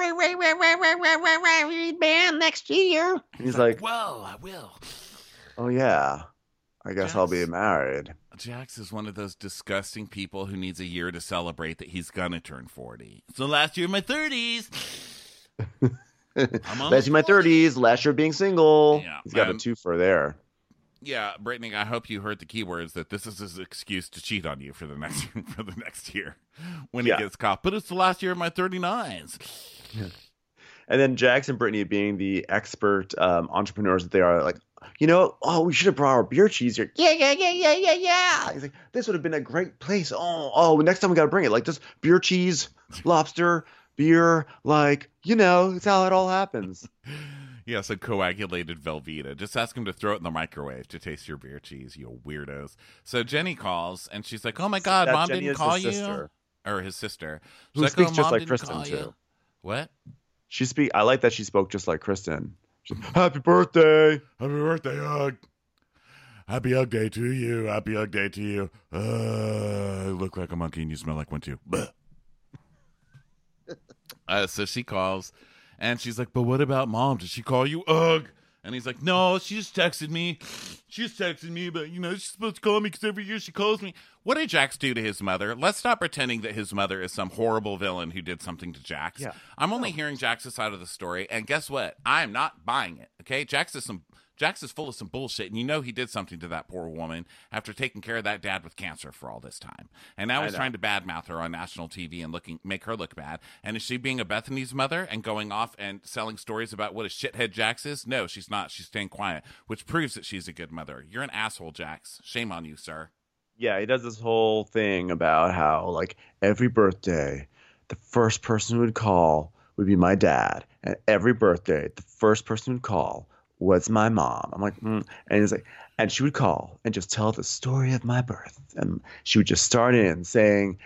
man next year. and he's like, Well, I will. oh, yeah, I guess I'll be Jax. married. Jax is one of those disgusting people who needs a year to celebrate that he's gonna turn 40. It's the last year of my 30s. I'm Last year my 30s, last year being single. Yeah, He's got a man. twofer there. Yeah, Brittany, I hope you heard the keywords that this is his excuse to cheat on you for the next year when he Yeah. gets caught. But it's the last year of my 39s. And then Jax and Brittany, being the expert entrepreneurs that they are, like, we should have brought our beer cheese here. Yeah. He's like, this would have been a great place. Next time we got to bring it. Like, just beer cheese, lobster, beer, like, it's how it all happens. Yeah, so coagulated Velveeta. Just ask him to throw it in the microwave to taste your beer cheese, you weirdos. So Jenny calls, and she's like, oh my God, That Mom Jenny didn't is call his you? sister. Or his sister. She's Who like, speaks just Mom like didn't Kristen, call you?" too. What? I like that she spoke just like Kristen. She's, happy birthday. Happy birthday, Ugg. Happy Ugg Day to you. Happy Ugg Day to you. You look like a monkey and you smell like one too. So she calls, and she's like, but what about Mom? Did she call you? Ugh. And he's like, no, she just texted me. She just texted me, but, she's supposed to call me because every year she calls me. What did Jax do to his mother? Let's stop pretending that his mother is some horrible villain who did something to Jax. Yeah. I'm only hearing Jax's side of the story, and guess what? I am not buying it, okay? Jax is full of some bullshit, and he did something to that poor woman after taking care of that dad with cancer for all this time. And now he's trying to badmouth her on national TV and make her look bad. And is she being a Bethany's mother and going off and selling stories about what a shithead Jax is? No, she's not. She's staying quiet, which proves that she's a good mother. You're an asshole, Jax. Shame on you, sir. Yeah, he does this whole thing about how, like, every birthday, the first person who would call would be my dad. And every birthday, the first person who would call was my mom. I'm like, And he's like, and she would call and just tell the story of my birth. And she would just start in saying,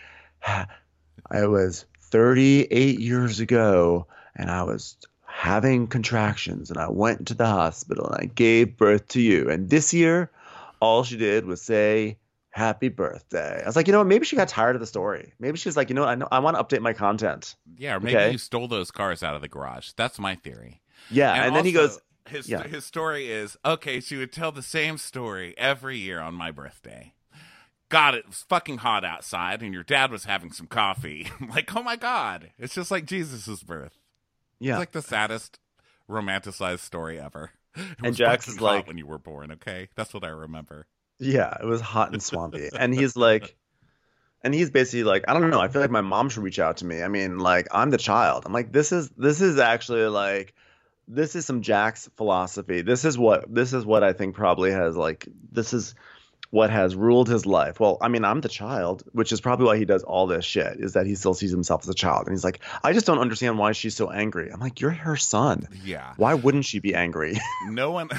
I was 38 years ago and I was having contractions and I went to the hospital and I gave birth to you. And this year, all she did was say, happy birthday. I was like, maybe she got tired of the story. Maybe she's like, I want to update my content. Yeah, or maybe you stole those cars out of the garage. That's my theory. Yeah, and then he also, goes, His story is, okay, she would tell the same story every year on my birthday. God, it was fucking hot outside, and your dad was having some coffee. Like, oh my God. It's just like Jesus' birth. yeah. It's like the saddest romanticized story ever. It And was Jax fucking is hot like- when you were born, okay? That's what I remember. Yeah, it was hot and swampy. And he's like, and he's basically like, I don't know. I feel like my mom should reach out to me. I mean, like, I'm the child. I'm like, this is actually like, this is some Jax philosophy. This is what I think probably has like, this is what has ruled his life. Well, I mean, I'm the child, which is probably why he does all this shit, is that he still sees himself as a child. And he's like, I just don't understand why she's so angry. I'm like, you're her son. Yeah. Why wouldn't she be angry? No one.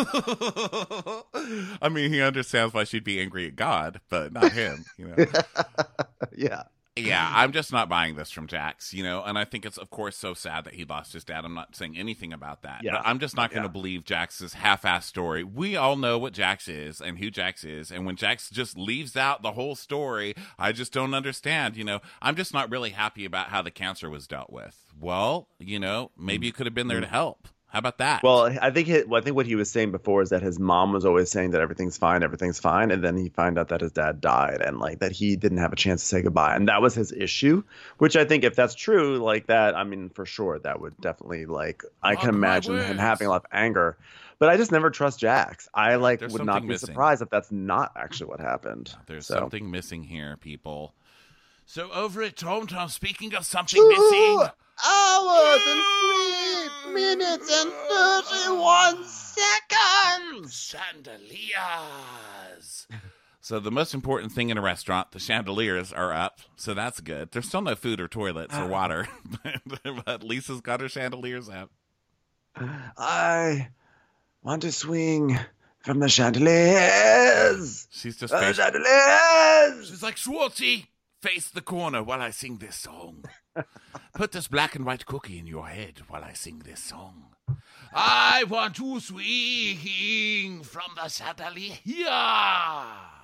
I mean, he understands why she'd be angry at God, but not him, Yeah. Yeah, I'm just not buying this from Jax, and I think it's, of course, so sad that he lost his dad. I'm not saying anything about that. Yeah. But I'm just not going to believe Jax's half-assed story. We all know what Jax is and who Jax is, and when Jax just leaves out the whole story, I just don't understand, I'm just not really happy about how the cancer was dealt with. Well, maybe you could have been there to help. How about that? Well, I think what he was saying before is that his mom was always saying that everything's fine, and then he found out that his dad died, and like that he didn't have a chance to say goodbye, and that was his issue. Which I think, if that's true, like that, I mean, for sure, that would definitely I can imagine him having a lot of anger. But I just never trust Jax. I There's would not something be missing. surprised if that's not actually what happened. There's So. something missing here, people. So over at TomTom, speaking of something 2 missing. hours and 3 minutes and 31 seconds. Chandeliers. So the most important thing in a restaurant, the chandeliers are up, so that's good. There's still no food or toilets or water, but Lisa's got her chandeliers up. I want to swing from the chandeliers. She's just The facial. chandeliers. She's like, Schwartzy, Face the corner while I sing this song. Put this black and white cookie in your head while I sing this song. I want to swing from the chandelier.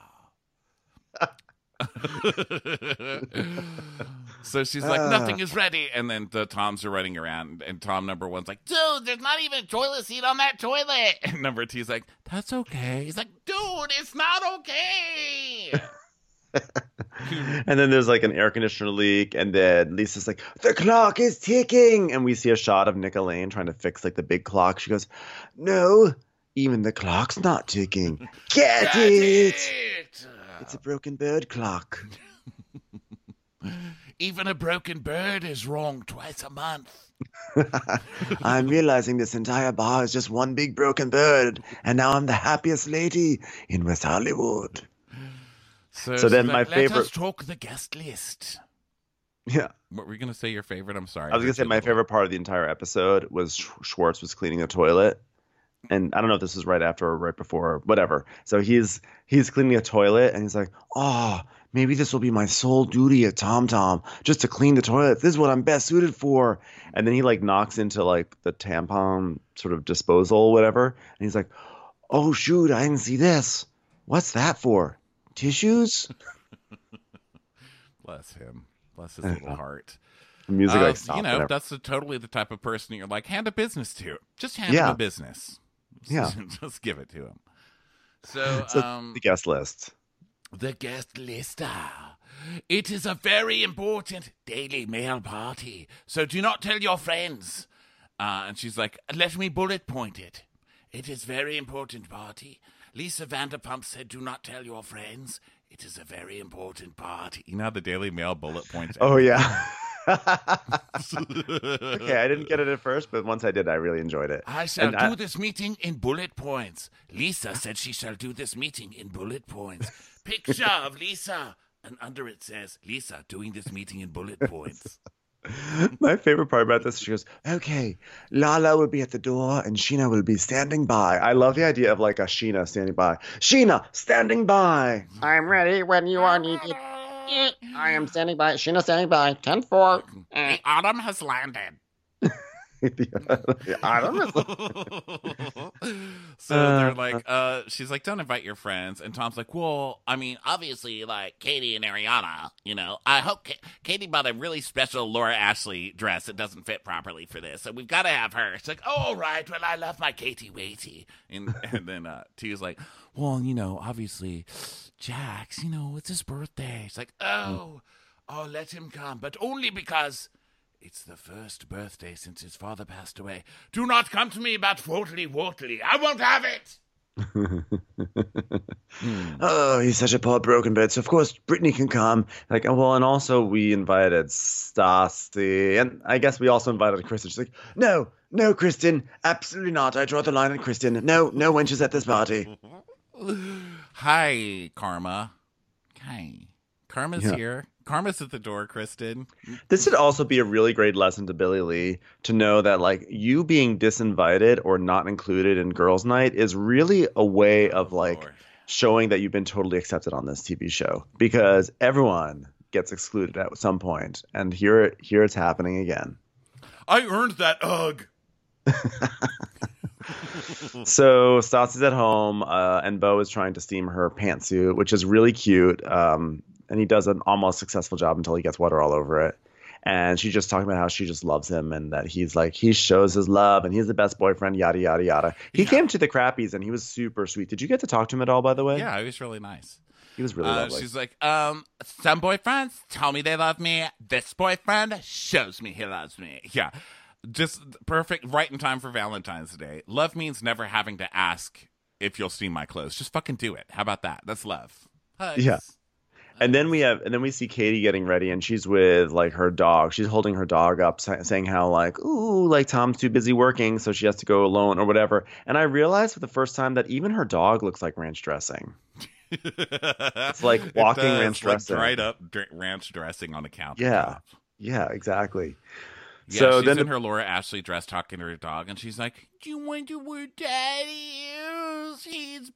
So she's like, nothing is ready. And then the Toms are running around. And Tom number one's like, dude, there's not even a toilet seat on that toilet. And number two's like, that's okay. He's like, dude, it's not okay. And then there's like an air conditioner leak, and then Lisa's like, the clock is ticking, and we see a shot of Nick Elaine trying to fix like the big clock. She goes, no, even the clock's not ticking. Get it! It's a broken bird clock. Even a broken bird is wrong twice a month. I'm realizing this entire bar is just one big broken bird, and now I'm the happiest lady in West Hollywood. So then my favorite. Let us talk the guest list. Yeah. What were you going to say your favorite? I'm sorry. I was going to say my favorite part of the entire episode was Schwartz was cleaning the toilet. And I don't know if this was right after or right before, whatever. So he's cleaning a toilet, and he's like, oh, maybe this will be my sole duty at Tom Tom, just to clean the toilet. This is what I'm best suited for. And then he like knocks into like the tampon sort of disposal, whatever. And he's like, oh, shoot, I didn't see this. What's that for? Tissues? Bless him. Bless his little heart. The music like stopped. You know, whatever. that's totally the type of person you're like, hand a business to. Just hand him a business. Yeah. Just give it to him. So the guest list. The guest list. It is a very important Daily Mail party, so do not tell your friends. And she's like, let me bullet point it. It is very important party. Lisa Vanderpump said, do not tell your friends. It is a very important party. You know how the Daily Mail bullet points. Oh, yeah. Okay, I didn't get it at first, but once I did, I really enjoyed it. I shall do this meeting in bullet points. Lisa said she shall do this meeting in bullet points. Picture of Lisa. And under it says, Lisa doing this meeting in bullet points. My favorite part about this, she goes, okay, Lala will be at the door and Sheena will be standing by. I love the idea of like a Sheena standing by. Sheena, standing by. I'm ready when you are needed. I am standing by. Sheena standing by. 10-4. The autumn has landed. The autumn is So they're like, she's like, don't invite your friends. And Tom's like, well, I mean, obviously, like, Katie and Ariana, you know, I hope Katie bought a really special Laura Ashley dress that doesn't fit properly for this. So we've got to have her. It's like, oh, right. Well, I love my Katie Waity. And then T's like, well, you know, obviously, Jax, you know, it's his birthday. It's like, oh, let him come. But only because it's the first birthday since his father passed away. Do not come to me about Fortley Wortley. I won't have it. Oh, he's such a poor broken bird. So of course Brittany can come. Like, oh, well, and also we invited Stassi, and I guess we also invited Kristen. She's like, no, Kristen, absolutely not. I draw the line at Kristen. No wenches at this party. Hi, Karma. Hi, Karma's here. Karma's at the door, Kristen. This should also be a really great lesson to Billy Lee to know that, like, you being disinvited or not included in girls' night is really a way of, like, showing that you've been totally accepted on this TV show, because everyone gets excluded at some point, and here it's happening again. I earned that ugh. So Stassi's at home, and Beau is trying to steam her pantsuit, which is really cute. And he does an almost successful job until he gets water all over it. And she's just talking about how she just loves him and that he's like, he shows his love and he's the best boyfriend, yada, yada, yada. He came to the Crappies and he was super sweet. Did you get to talk to him at all, by the way? Yeah, he was really nice. He was really lovely. She's like, some boyfriends tell me they love me. This boyfriend shows me he loves me. Yeah. Just perfect, right in time for Valentine's Day. Love means never having to ask if you'll steam my clothes. Just fucking do it. How about that? That's love. Hugs. Yeah. And then we see Katie getting ready, and she's with like her dog. She's holding her dog up, saying how like, ooh, like Tom's too busy working, so she has to go alone or whatever. And I realized for the first time that even her dog looks like ranch dressing. It's like walking ranch dressing, dried up ranch dressing on a counter. Yeah, exactly. Yeah, so she's then in her Laura Ashley dress talking to her dog, and she's like, do you wonder where Daddy is? He's busy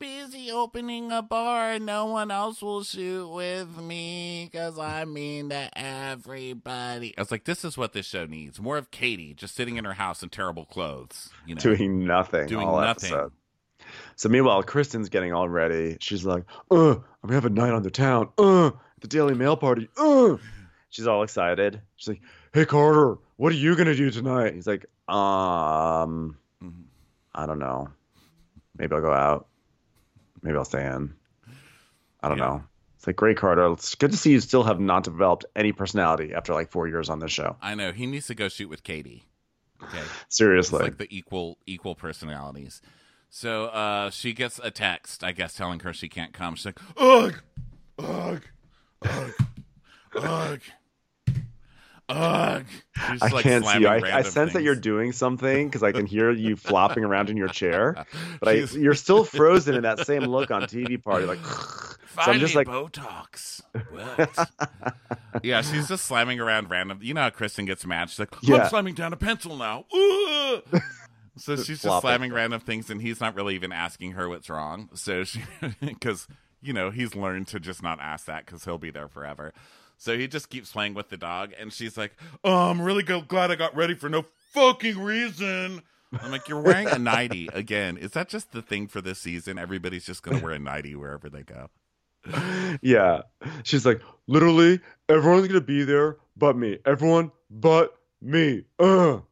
be opening a bar and no one else will shoot with me because I'm mean to everybody. I was like, this is what this show needs. More of Katie just sitting in her house in terrible clothes. You know, doing nothing all episode. So meanwhile, Kristen's getting all ready. She's like, I'm gonna have a night on the town. The Daily Mail party. She's all excited. She's like, hey, Carter, what are you gonna do tonight? He's like, I don't know. Maybe I'll go out. Maybe I'll stay in. I don't know. It's like, great, Carter. It's good to see you still have not developed any personality after like 4 years on this show. I know. He needs to go shoot with Katie. Okay. Seriously. It's like the equal personalities. So she gets a text, I guess, telling her she can't come. She's like, ugh, ugh, ugh, ugh. Ugh. I can't see you. I sense that you're doing something because I can hear you flopping around in your chair, but you're still frozen in that same look on TV Party. Like, so I'm just like Botox. Yeah, she's just slamming around random. You know how Kristen gets mad? She's like, I'm slamming down a pencil now. So she's just slamming random things, and he's not really even asking her what's wrong. So she, because he's learned to just not ask that because he'll be there forever. So he just keeps playing with the dog, and she's like, I'm really glad I got ready for no fucking reason. I'm like, you're wearing a nightie again. Is that just the thing for this season? Everybody's just going to wear a nightie wherever they go. Yeah. She's like, literally, everyone's going to be there but me. Everyone but me. Karma.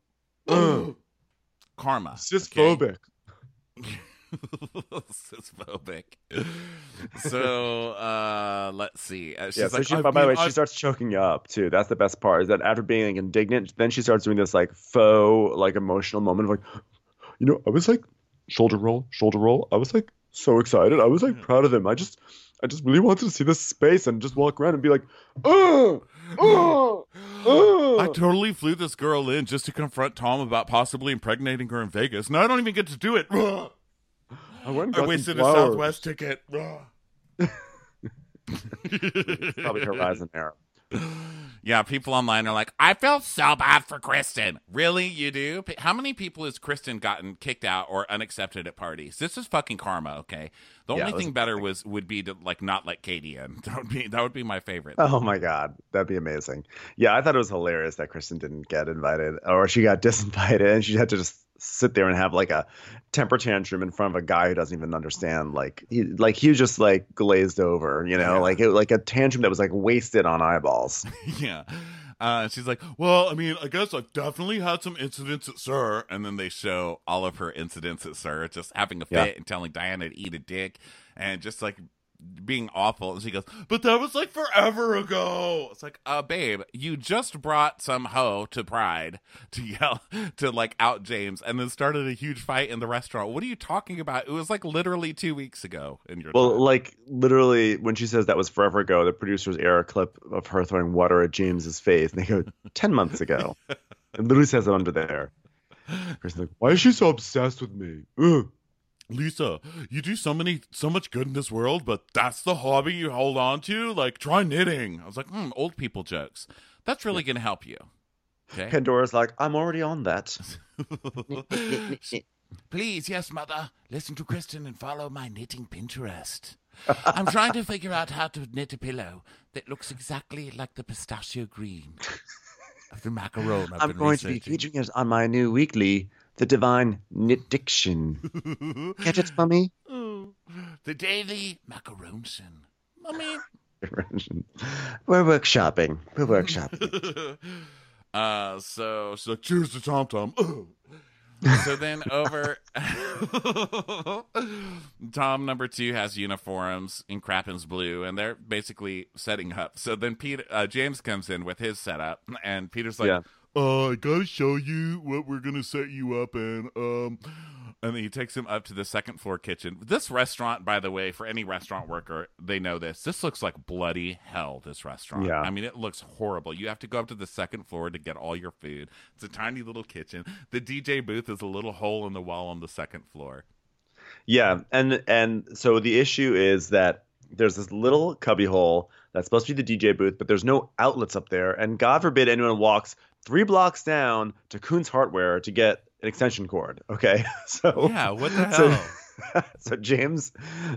Cisphobic. Okay? Cisphobic. So let's see. She's like, by the way, she starts choking up too. That's the best part. Is that after being like indignant, then she starts doing this like faux like emotional moment of like, I was like shoulder roll. I was like so excited. I was like proud of them. I just really wanted to see this space and just walk around and be like, I totally flew this girl in just to confront Tom about possibly impregnating her in Vegas. Now I don't even get to do it. I wasted a Southwest ticket. Probably Horizon Arrow. Yeah, people online are like, I feel so bad for Kristen. Really? You do? How many people has Kristen gotten kicked out or unaccepted at parties? This is fucking karma, okay? The only thing better would be to like not let Katie in. That would be my favorite. Oh my God. That'd be amazing. Yeah, I thought it was hilarious that Kristen didn't get invited, or she got disinvited and she had to just sit there and have like a temper tantrum in front of a guy who doesn't even understand. Like he was just like glazed over, like a tantrum that was like wasted on eyeballs. Yeah. She's like, well, I mean, I guess I've definitely had some incidents at SUR. And then they show all of her incidents at SUR, just having a fit and telling Diana to eat a dick and just like being awful. And she goes, but that was like forever ago. It's like, babe, you just brought some hoe to Pride to yell, to like out James, and then started a huge fight in the restaurant. What are you talking about? It was like literally 2 weeks ago in your time. Like literally when she says that was forever ago, the producers air a clip of her throwing water at James's face and they go 10 months ago. It literally says it under there. Kristen's like, why is she so obsessed with me? Ugh. Lisa, you do so much good in this world, but that's the hobby you hold on to? Like, try knitting. I was like, old people jokes. That's really going to help you. Okay. Pandora's like, I'm already on that. Please, yes, mother. Listen to Kristen and follow my knitting Pinterest. I'm trying to figure out how to knit a pillow that looks exactly like the pistachio green of the macaron I'm going to be featuring it on my new weekly, The Divine Knit Diction. Catch it, Mummy? The Daily Macaronson. Mummy? We're workshopping. So she's like, cheers to Tom Tom. So then over Tom number 2 has uniforms in Crappen's blue, and they're basically setting up. So then James comes in with his setup, and Peter's like, I gotta show you what we're gonna set you up in. And then he takes him up to the second floor kitchen. This restaurant, by the way, for any restaurant worker, they know this. This looks like bloody hell, this restaurant. Yeah. I mean, it looks horrible. You have to go up to the second floor to get all your food. It's a tiny little kitchen. The DJ booth is a little hole in the wall on the second floor. Yeah, and so the issue is that there's this little cubby hole that's supposed to be the DJ booth, but there's no outlets up there. And God forbid anyone walks 3 blocks down to Kuhn's Hardware to get an extension cord. Okay, so yeah, what the hell? So James,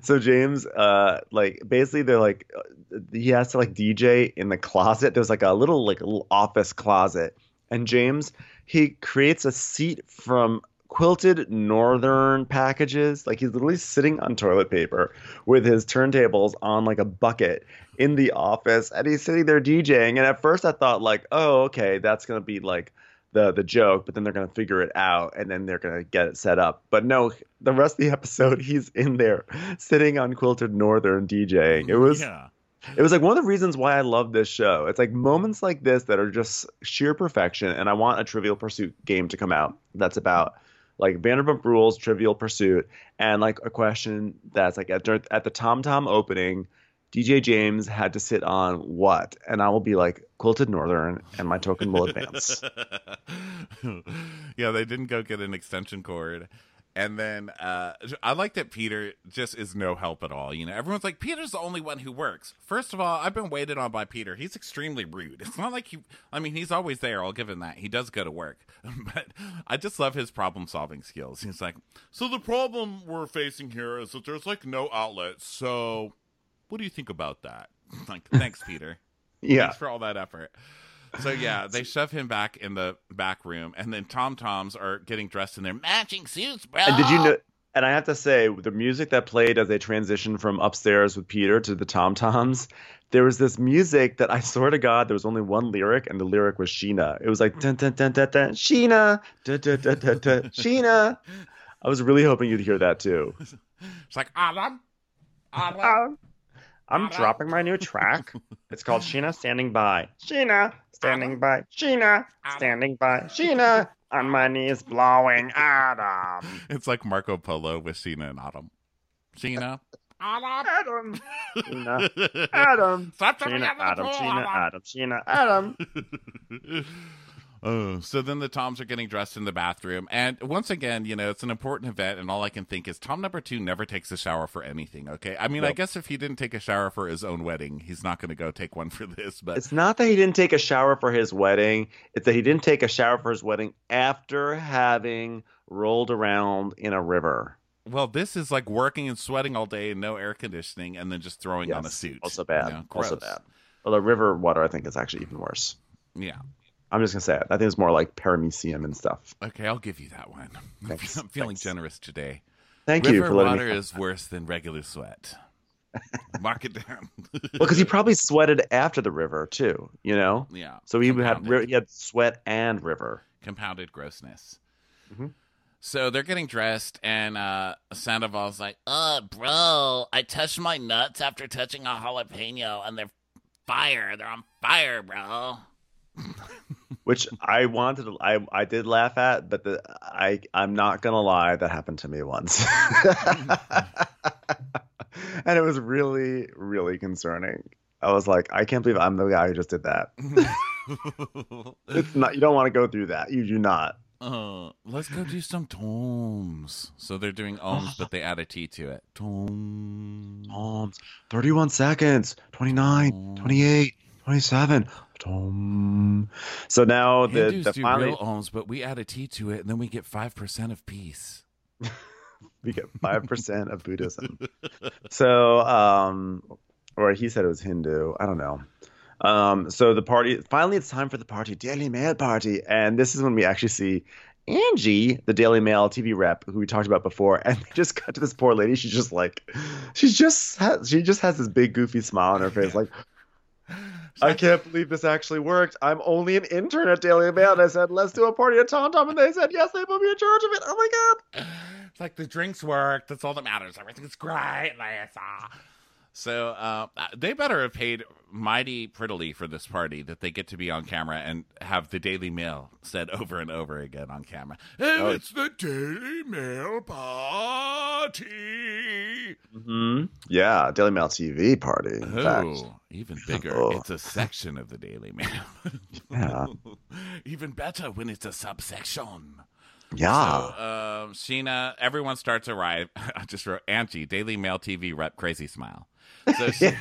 like basically they're like he has to like DJ in the closet. There's like a little office closet, and James he creates a seat from quilted northern packages. Like he's literally sitting on toilet paper with his turntables on like a bucket in the office, and he's sitting there DJing. And at first I thought like, oh, okay, that's gonna be like the joke, but then they're gonna figure it out and then they're gonna get it set up. But no, the rest of the episode he's in there sitting on quilted northern DJing. It was like one of the reasons why I love this show. It's like moments like this that are just sheer perfection, and I want a Trivial Pursuit game to come out that's about like Vanderpump Rules, Trivial Pursuit, and like a question that's like at the Tom Tom opening, DJ James had to sit on what? And I will be like, quilted northern, and my token will advance. Yeah, they didn't go get an extension cord. And then I like that Peter just is no help at all. You know, everyone's like, Peter's the only one who works. First of all, I've been waited on by Peter. He's extremely rude. It's not like he's always there. I'll give him that. He does go to work. But I just love his problem-solving skills. He's like, so the problem we're facing here is that there's like no outlet. So what do you think about that? Like, thanks, Peter. Yeah. Thanks for all that effort. So, yeah, they shove him back in the back room, and then Tom-Toms are getting dressed in their matching suits, bro. And did you know? And I have to say, the music that played as they transitioned from upstairs with Peter to the Tom-Toms, there was this music that I swear to God, there was only one lyric, and the lyric was Sheena. It was like, dun, dun, dun, dun, dun, Sheena, dun, dun, dun, dun, dun, Sheena. I was really hoping you'd hear that, too. It's like, Adam. I'm dropping my new track. It's called Sheena Standing By. Sheena Standing By. Sheena Standing By. Sheena on my knees blowing Adam. It's like Marco Polo with Sheena and Adam. Sheena. Adam. Sheena. Adam. Stop Sheena. Adam. Sheena. Adam. Sheena. Adam. Oh, so then the Toms are getting dressed in the bathroom. And once again, you know, it's an important event. And all I can think is Tom number 2 never takes a shower for anything. Okay. I mean, Nope. I guess if he didn't take a shower for his own wedding, he's not going to go take one for this. But It's not that he didn't take a shower for his wedding. It's that he didn't take a shower for his wedding after having rolled around in a river. well, this is like working and sweating all day and no air conditioning and then just throwing on a suit. Also bad. You know, Also gross. bad. Well, the river water, I think, is actually even worse. Yeah. I'm just going to say it. I think it's more like paramecium and stuff. Okay, I'll give you that one. Thanks. I'm feeling Thanks. generous today. Thank you River for letting water me. is worse than regular sweat. Mark it down. Well, because he probably sweated after the river too, you know. Yeah. So he Compounded. had sweat and river. Compounded grossness. Mhm. So they're getting dressed, and Sandoval's like, bro, I touched my nuts after touching a jalapeno, and they're fire. They're on fire, bro. Which I wanted to, I did laugh at, but I'm not gonna lie, that happened to me once. And it was really, really concerning. I was like, I can't believe I'm the guy who just did that. It's not, you don't want to go through that. You do not. Let's go do some tomes. So they're doing ohms, but they add a T to it. Tomes. 31 seconds, 29, 28, 27. Tom. So now Hindus the do finally real ohms, but we add a T to it, and then we get 5% of peace. we get 5% of Buddhism. So, or he said it was Hindu. I don't know. So the party, finally it's time for the party, Daily Mail party. And this is when we actually see Angie, the Daily Mail TV rep who we talked about before. And they just cut to this poor lady. She's just like, she just has this big goofy smile on her face. Like, I can't believe this actually worked. I'm only an intern at Daily Mail. And I said, let's do a party at Tom Tom. And they said, yes, they put me in charge of it. Oh my God. It's like the drinks worked. That's all that matters. Everything's great. So they better have paid mighty prettily for this party that they get to be on camera and have the Daily Mail said over and over again on camera. Hey, it's the Daily Mail party. Mm-hmm. Yeah, Daily Mail TV party. In fact. Oh, even bigger. Oh. It's a section of the Daily Mail. Yeah. Even better when it's a subsection. Yeah. So, Sheena, everyone starts to arrive. I just wrote Angie, Daily Mail TV rep, crazy smile. So Sheena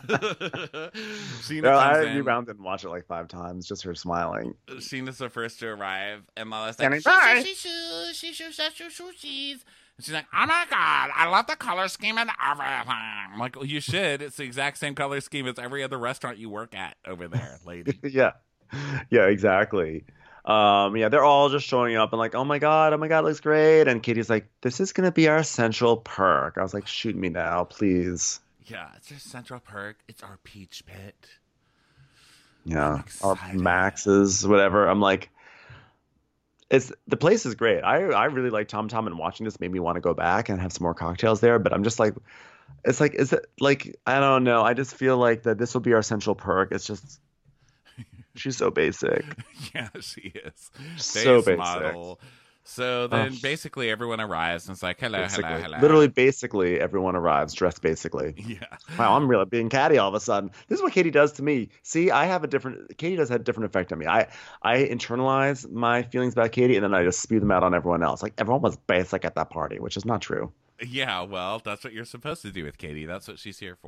I comes in. rewound and watched it like 5 times, just her smiling. Sheena's the first to arrive, and Lala's Standing like, by. she's. And she's like, oh my God, I love the color scheme and everything. I'm like, well, you should. It's the exact same color scheme as every other restaurant you work at over there, lady. Yeah. Yeah, exactly. Yeah, they're all just showing up and like, oh my God, it looks great. And Katie's like, this is gonna be our central perk. I was like, shoot me now, please. Yeah, it's our central perk. It's our peach pit. Yeah, or Max's, whatever. I'm like, the place is great. I really like Tom Tom, and watching this made me want to go back and have some more cocktails there. But I'm just like, is it like, I don't know. I just feel like that this will be our central perk. It's just, she's so basic. Yeah, she is. So Base basic. model. So then basically everyone arrives and it's like, hello. Literally, basically, everyone arrives dressed basically. Yeah. Wow, I'm really being catty all of a sudden. This is what Katie does to me. See, Katie does have a different effect on me. I internalize my feelings about Katie and then I just spew them out on everyone else. Like, everyone was basic at that party, which is not true. Yeah, well, that's what you're supposed to do with Katie. That's what she's here for.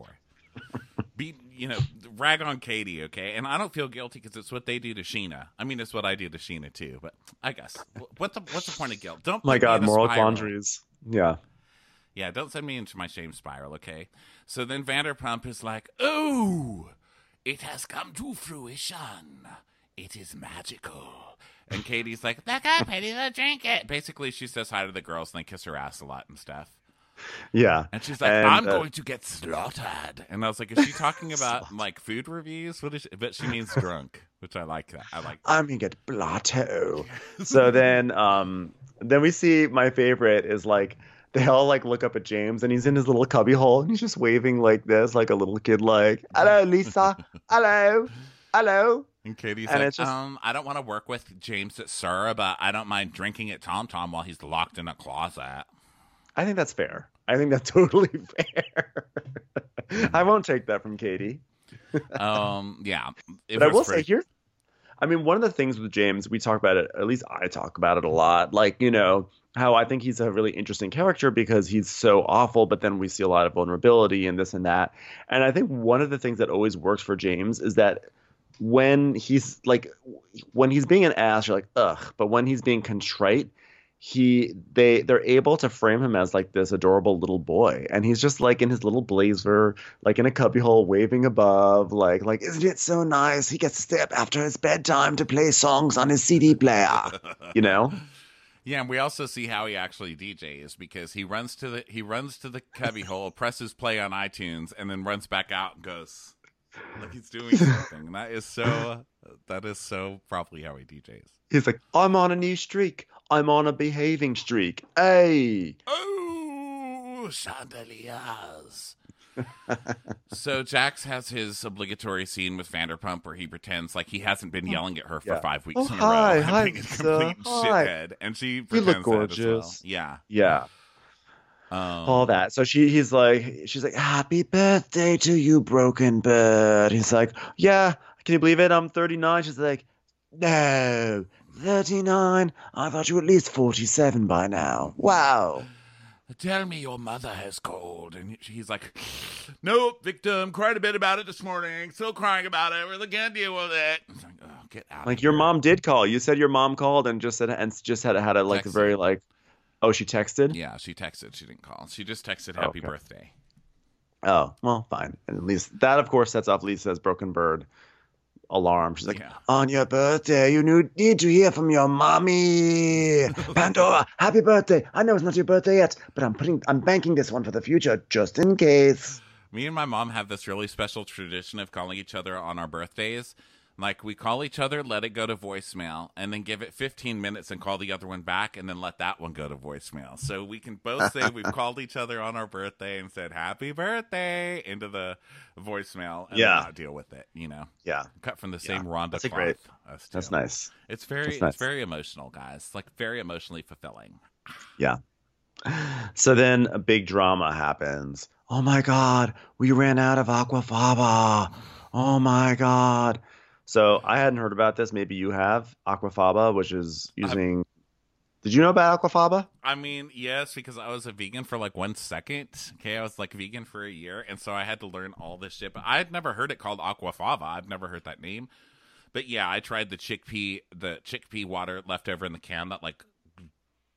Rag on Katie, okay? And I don't feel guilty because it's what they do to Sheena. I mean, it's what I do to Sheena too. But I guess what's the point of guilt? Don't. My put me God, in a moral spiral. quandaries. Yeah. Yeah, don't send me into my shame spiral, okay? So then Vanderpump is like, "Ooh, it has come to fruition. It is magical." And Katie's like, "Look up, Katie, drink it." Basically, she says hi to the girls and they kiss her ass a lot and stuff. Yeah. And she's like, I'm going to get slaughtered. And I was like, is she talking about like food reviews? What is she? But she means drunk, which I like that. I'm gonna get blotto. So then we see my favorite is like they all like look up at James and he's in his little cubby hole and he's just waving like this, like a little kid, like, hello, Lisa. Hello. Hello. And Katie's and like, it's just, I don't want to work with James at Sir, but I don't mind drinking at Tom Tom while he's locked in a closet. I think that's fair. I think that's totally fair. I won't take that from Katie. Yeah. But I will say here, I mean, one of the things with James, we talk about it, at least I talk about it a lot, like, how I think he's a really interesting character because he's so awful, but then we see a lot of vulnerability and this and that. And I think one of the things that always works for James is that when he's being an ass, you're like, ugh. But when he's being contrite, they're able to frame him as like this adorable little boy, and he's just like in his little blazer, like in a cubbyhole, waving above, like isn't it so nice? He gets to stay up after his bedtime to play songs on his CD player, Yeah, and we also see how he actually DJs because he runs to the cubbyhole, presses play on iTunes, and then runs back out and goes like he's doing something. And that is so probably how he DJs. He's like, I'm on a new streak. I'm on a behaving streak. Hey. Oh, chandeliers. So Jax has his obligatory scene with Vanderpump where he pretends like he hasn't been yelling at her for 5 weeks in a row. Hi, being a complete shithead. And she pretends you look gorgeous. that as well. Yeah. Yeah. All that. So she's like, happy birthday to you, broken bird. He's like, yeah, can you believe it? I'm 39. She's like, no, 39. I thought you were at least 47 by now. Wow. Tell me your mother has called. And he's like, nope, victim, cried a bit about it this morning. Still crying about it. Really can't deal with it. It's like, oh, get out like of your here. mom did call. You said your mom called and just had a like Texted. very like, oh, she texted? Yeah, she texted. She didn't call. She just texted happy birthday. Oh, well, fine. And at least that, of course, sets off Lisa's broken bird alarm. She's like, on your birthday, you need to hear from your mommy. Pandora, happy birthday. I know it's not your birthday yet, but I'm banking this one for the future just in case. Me and my mom have this really special tradition of calling each other on our birthdays. Like, we call each other, let it go to voicemail, and then give it 15 minutes and call the other one back, and then let that one go to voicemail. So we can both say we've called each other on our birthday and said, happy birthday, into the voicemail, and then not deal with it, Yeah. Cut from the same Rhonda That's cloth. great. That's nice. It's very emotional, guys. Like, very emotionally fulfilling. Yeah. So then a big drama happens. Oh, my God. We ran out of aquafaba. Oh, my God. So I hadn't heard about this. Maybe you have. Aquafaba, which is using... Did you know about Aquafaba? I mean, yes, because I was a vegan for like 1 second. Okay, I was like vegan for a year, and so I had to learn all this shit. But I had never heard it called Aquafaba. I've never heard that name. But yeah, I tried the chickpea water left over in the can that like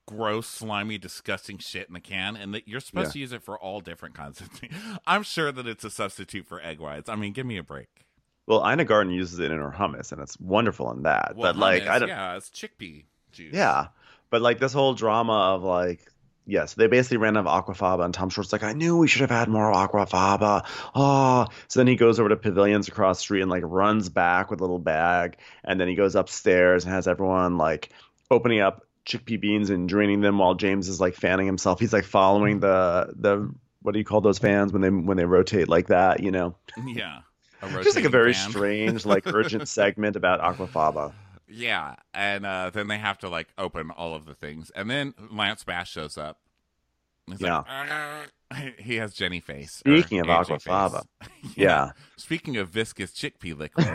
gross, slimy, disgusting shit in the can, and that you're supposed to use it for all different kinds of things. I'm sure that it's a substitute for egg whites. I mean, give me a break. Well, Ina Garten uses it in her hummus, and it's wonderful in that. Well, but like, hummus, I don't. yeah, it's chickpea juice. Yeah, but like this whole drama of like, yes, they basically ran out of aquafaba, and Tom Schwartz like, I knew we should have had more aquafaba. Oh, so then he goes over to Pavilions across the street and like runs back with a little bag, and then he goes upstairs and has everyone like opening up chickpea beans and draining them while James is like fanning himself. He's like following the what do you call those fans when they rotate like that, you know? Yeah. Just like a very fan. strange, like urgent segment about aquafaba. Yeah, and then they have to like open all of the things, and then Lance Bass shows up. He's like, he has Jenny face. Speaking of aquafaba, yeah. Speaking of viscous chickpea liquid,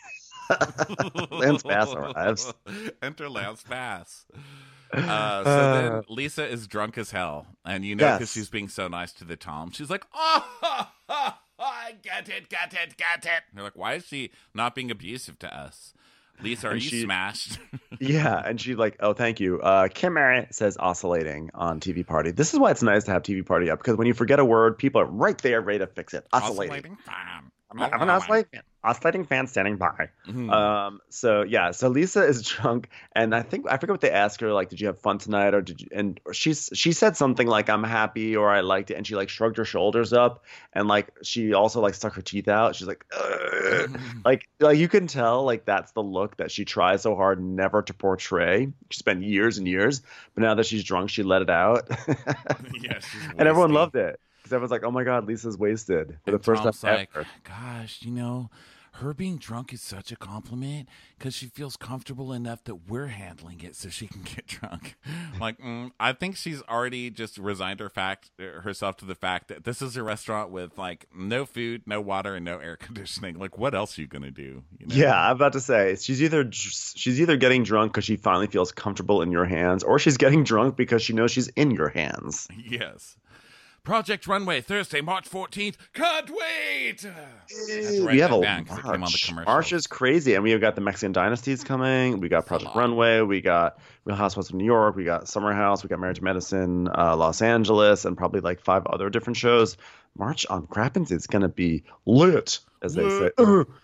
Lance Bass arrives. Enter Lance Bass. So then Lisa is drunk as hell, and you know, because she's being so nice to the Tom, she's like, oh, I get it. And they're like, why is she not being abusive to us? Lisa, are you smashed? Yeah, and she like, oh, thank you. Kim Merritt says oscillating on TV Party. This is why it's nice to have TV Party up, because when you forget a word, people are right there ready to fix it. Oscillating. I'm an oscillating fan standing by. Mm-hmm. So Lisa is drunk, and I forget what they asked her, like, did you have fun tonight, or did you? And she said something like, I'm happy, or I liked it, and she like shrugged her shoulders up, and like she also like stuck her teeth out. She's like, like you can tell like that's the look that she tries so hard never to portray. She spent years and years, but now that she's drunk, she let it out. Yes, and everyone loved it. Because everyone's like, oh my God, Lisa's wasted for the first time ever. Gosh, you know, her being drunk is such a compliment because she feels comfortable enough that we're handling it so she can get drunk. Like, I think she's already just resigned herself to the fact that this is a restaurant with like no food, no water, and no air conditioning. Like, what else are you gonna do? You know? Yeah, I'm about to say she's either getting drunk because she finally feels comfortable in your hands, or she's getting drunk because she knows she's in your hands. Yes. Project Runway, Thursday, March 14th. Can't wait! We have a March. March is crazy. And we have got the Mexican Dynasties coming. We got Project Runway. We got Real Housewives of New York. We got Summer House. We got Marriage to Medicine, Los Angeles, and probably like 5 other different shows. March on Crappens is going to be lit, as they say.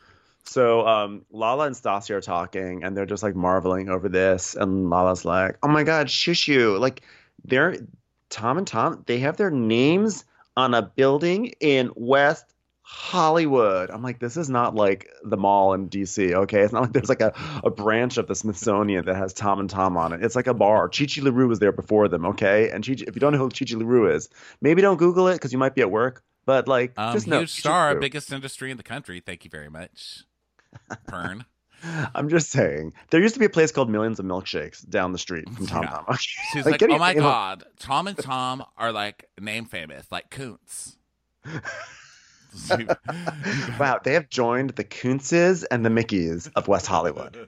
So Lala and Stassi are talking, and they're just like marveling over this. And Lala's like, oh my God, Shushu. Like, Tom and Tom, they have their names on a building in West Hollywood. I'm like, this is not like the mall in DC, okay? It's not like there's like a branch of the Smithsonian that has Tom and Tom on it. It's like a bar. Chi Chi LaRue was there before them, okay? And if you don't know who Chi Chi LaRue is, maybe don't Google it because you might be at work. But like, just know. Huge star, biggest industry in the country. Thank you very much, Pern. I'm just saying. There used to be a place called Millions of Milkshakes down the street from Tom Tom. She's like, oh my God, Tom and Tom are like name famous, like Kuntz. Wow, they have joined the Kuntzes and the Mickeys of West Hollywood.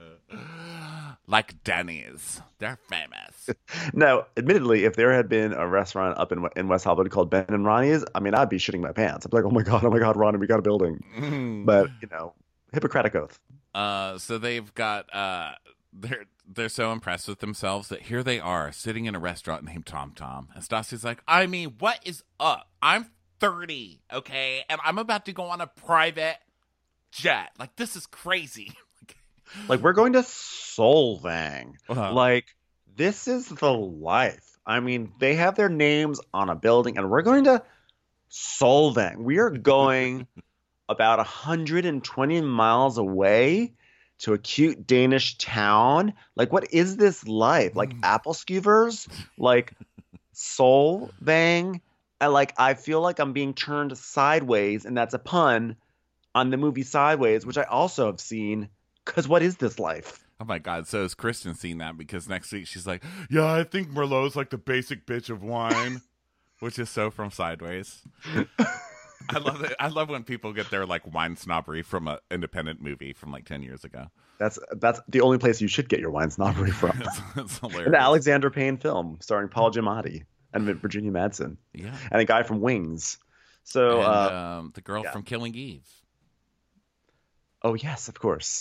Like Denny's. They're famous. No, admittedly, if there had been a restaurant up in West Hollywood called Ben and Ronnie's, I mean, I'd be shitting my pants. I'd be like, oh my God, Ronnie, we got a building. But, you know, Hippocratic Oath. So they've got they're so impressed with themselves that here they are sitting in a restaurant named Tom Tom. And Stassi's like, I mean, what is up? I'm 30, okay, and I'm about to go on a private jet. Like, this is crazy. Like, we're going to Solvang. Like, this is the life. I mean, they have their names on a building, and we're going to Solvang. We are going about 120 miles away to a cute Danish town. Like, what is this life? Like, apple skewers? Like, Solvang? And, like, I feel like I'm being turned sideways, and that's a pun on the movie Sideways, which I also have seen. Because what is this life? Oh, my God. So has Kristen seen that? Because next week she's like, yeah, I think Merlot's like the basic bitch of wine, which is so from Sideways. I love it. I love when people get their like wine snobbery from an independent movie from like 10 years ago. That's the only place you should get your wine snobbery from. It's hilarious. An Alexander Payne film starring Paul Giamatti and Virginia Madsen. Yeah. And a guy from Wings. So the girl from Killing Eve. Oh yes, of course.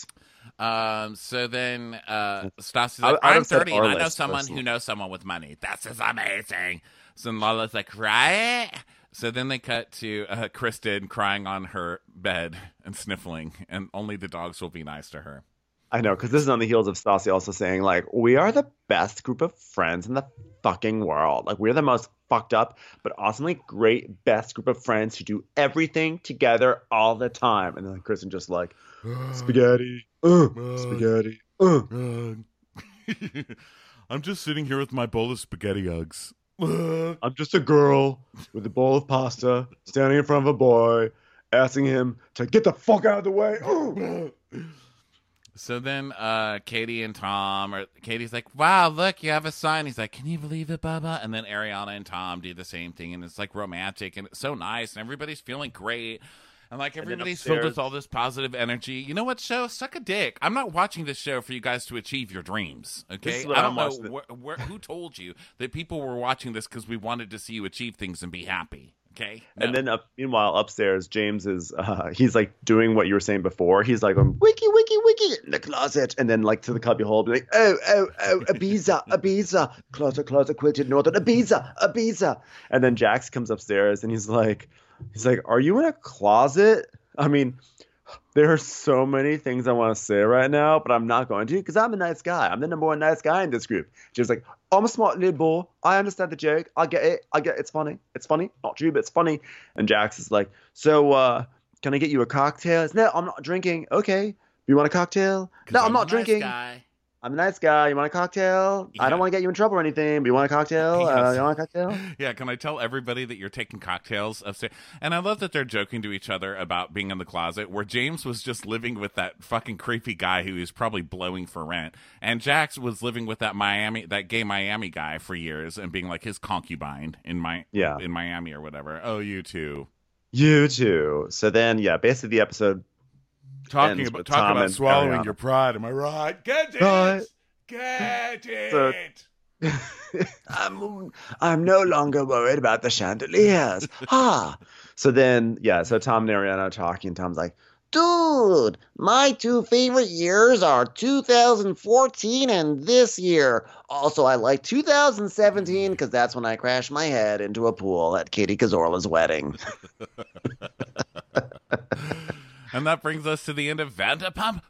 So then Stassi's like, I'm 30 and I know someone who knows someone with money. This is amazing. So Lala's like, right? So then they cut to Kristen crying on her bed and sniffling, and only the dogs will be nice to her. I know, because this is on the heels of Stassi also saying, like, we are the best group of friends in the fucking world. Like, we're the most fucked up, but awesomely great, best group of friends who do everything together all the time. And then Kristen just like, spaghetti, spaghetti. I'm just sitting here with my bowl of spaghetti Uggs. I'm just a girl with a bowl of pasta standing in front of a boy, asking him to get the fuck out of the way. So then Katie and Tom, or Katie's like, wow, look, you have a sign. He's like, can you believe it, Bubba? And then Ariana and Tom do the same thing, and it's like romantic, and it's so nice, and everybody's feeling great. And like everybody's filled with all this positive energy. You know what, show? Suck a dick. I'm not watching this show for you guys to achieve your dreams, okay? I don't know who told you that people were watching this because we wanted to see you achieve things and be happy. Okay. No. And then meanwhile, upstairs, James is he's like doing what you were saying before. He's like going, wiki, wiki, wiki in the closet. And then like to the cubby hole, be like, oh, Ibiza, closet, quilted northern, Ibiza. And then Jax comes upstairs and he's like, are you in a closet? I mean, there are so many things I want to say right now, but I'm not going to because I'm a nice guy. I'm the number one nice guy in this group. She's like, I'm a smart little boy. I understand the joke. I get it. It's funny. It's funny. Not true, but it's funny. And Jax is like, so can I get you a cocktail? No, I'm not drinking. Okay. You want a cocktail? No, I'm not drinking. Guy. I'm a nice guy. You want a cocktail? Yeah. I don't want to get you in trouble or anything, but you want a cocktail? Yes. You want a cocktail? Yeah, can I tell everybody that you're taking cocktails upstairs? And I love that they're joking to each other about being in the closet, where James was just living with that fucking creepy guy who he's probably blowing for rent. And Jax was living with that gay Miami guy for years and being like his concubine in Miami or whatever. Oh, you too. You too. So then, yeah, basically the episode talking about swallowing your pride. Am I right? Get it. Right. Get it. I'm no longer worried about the chandeliers. So then, yeah, so Tom and Ariana are talking. Tom's like, dude, my two favorite years are 2014 and this year. Also, I like 2017 because that's when I crashed my head into a pool at Katie Cazorla's wedding. And that brings us to the end of Vanderpump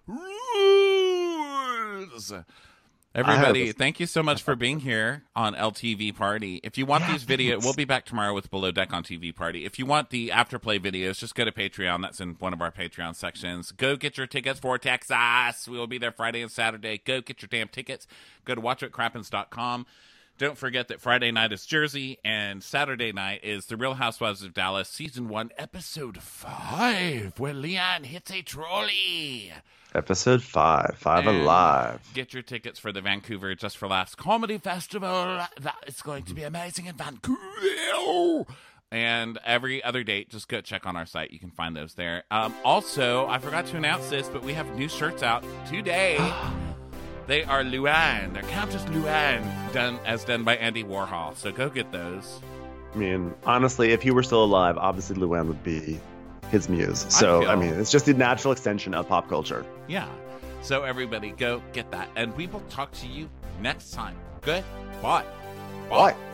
Rules. Everybody, thank you so much for being here on LTV Party. If you want these videos, we'll be back tomorrow with Below Deck on TV Party. If you want the afterplay videos, just go to Patreon. That's in one of our Patreon sections. Go get your tickets for Texas. We will be there Friday and Saturday. Go get your damn tickets. Go to watchwhatcrappens.com. Don't forget that Friday night is Jersey, and Saturday night is The Real Housewives of Dallas, Season 1, Episode 5, where Leanne hits a trolley. Episode 5 Alive. Get your tickets for the Vancouver Just for Laughs Comedy Festival. That is going to be amazing in Vancouver. And every other date, just go check on our site. You can find those there. Also, I forgot to announce this, but we have new shirts out today. They are Luann. They're Countess Luann, done by Andy Warhol. So go get those. I mean, honestly, if he were still alive, obviously Luann would be his muse. So, I mean, it's just the natural extension of pop culture. Yeah. So everybody go get that. And we will talk to you next time. Good? Bye. Bye.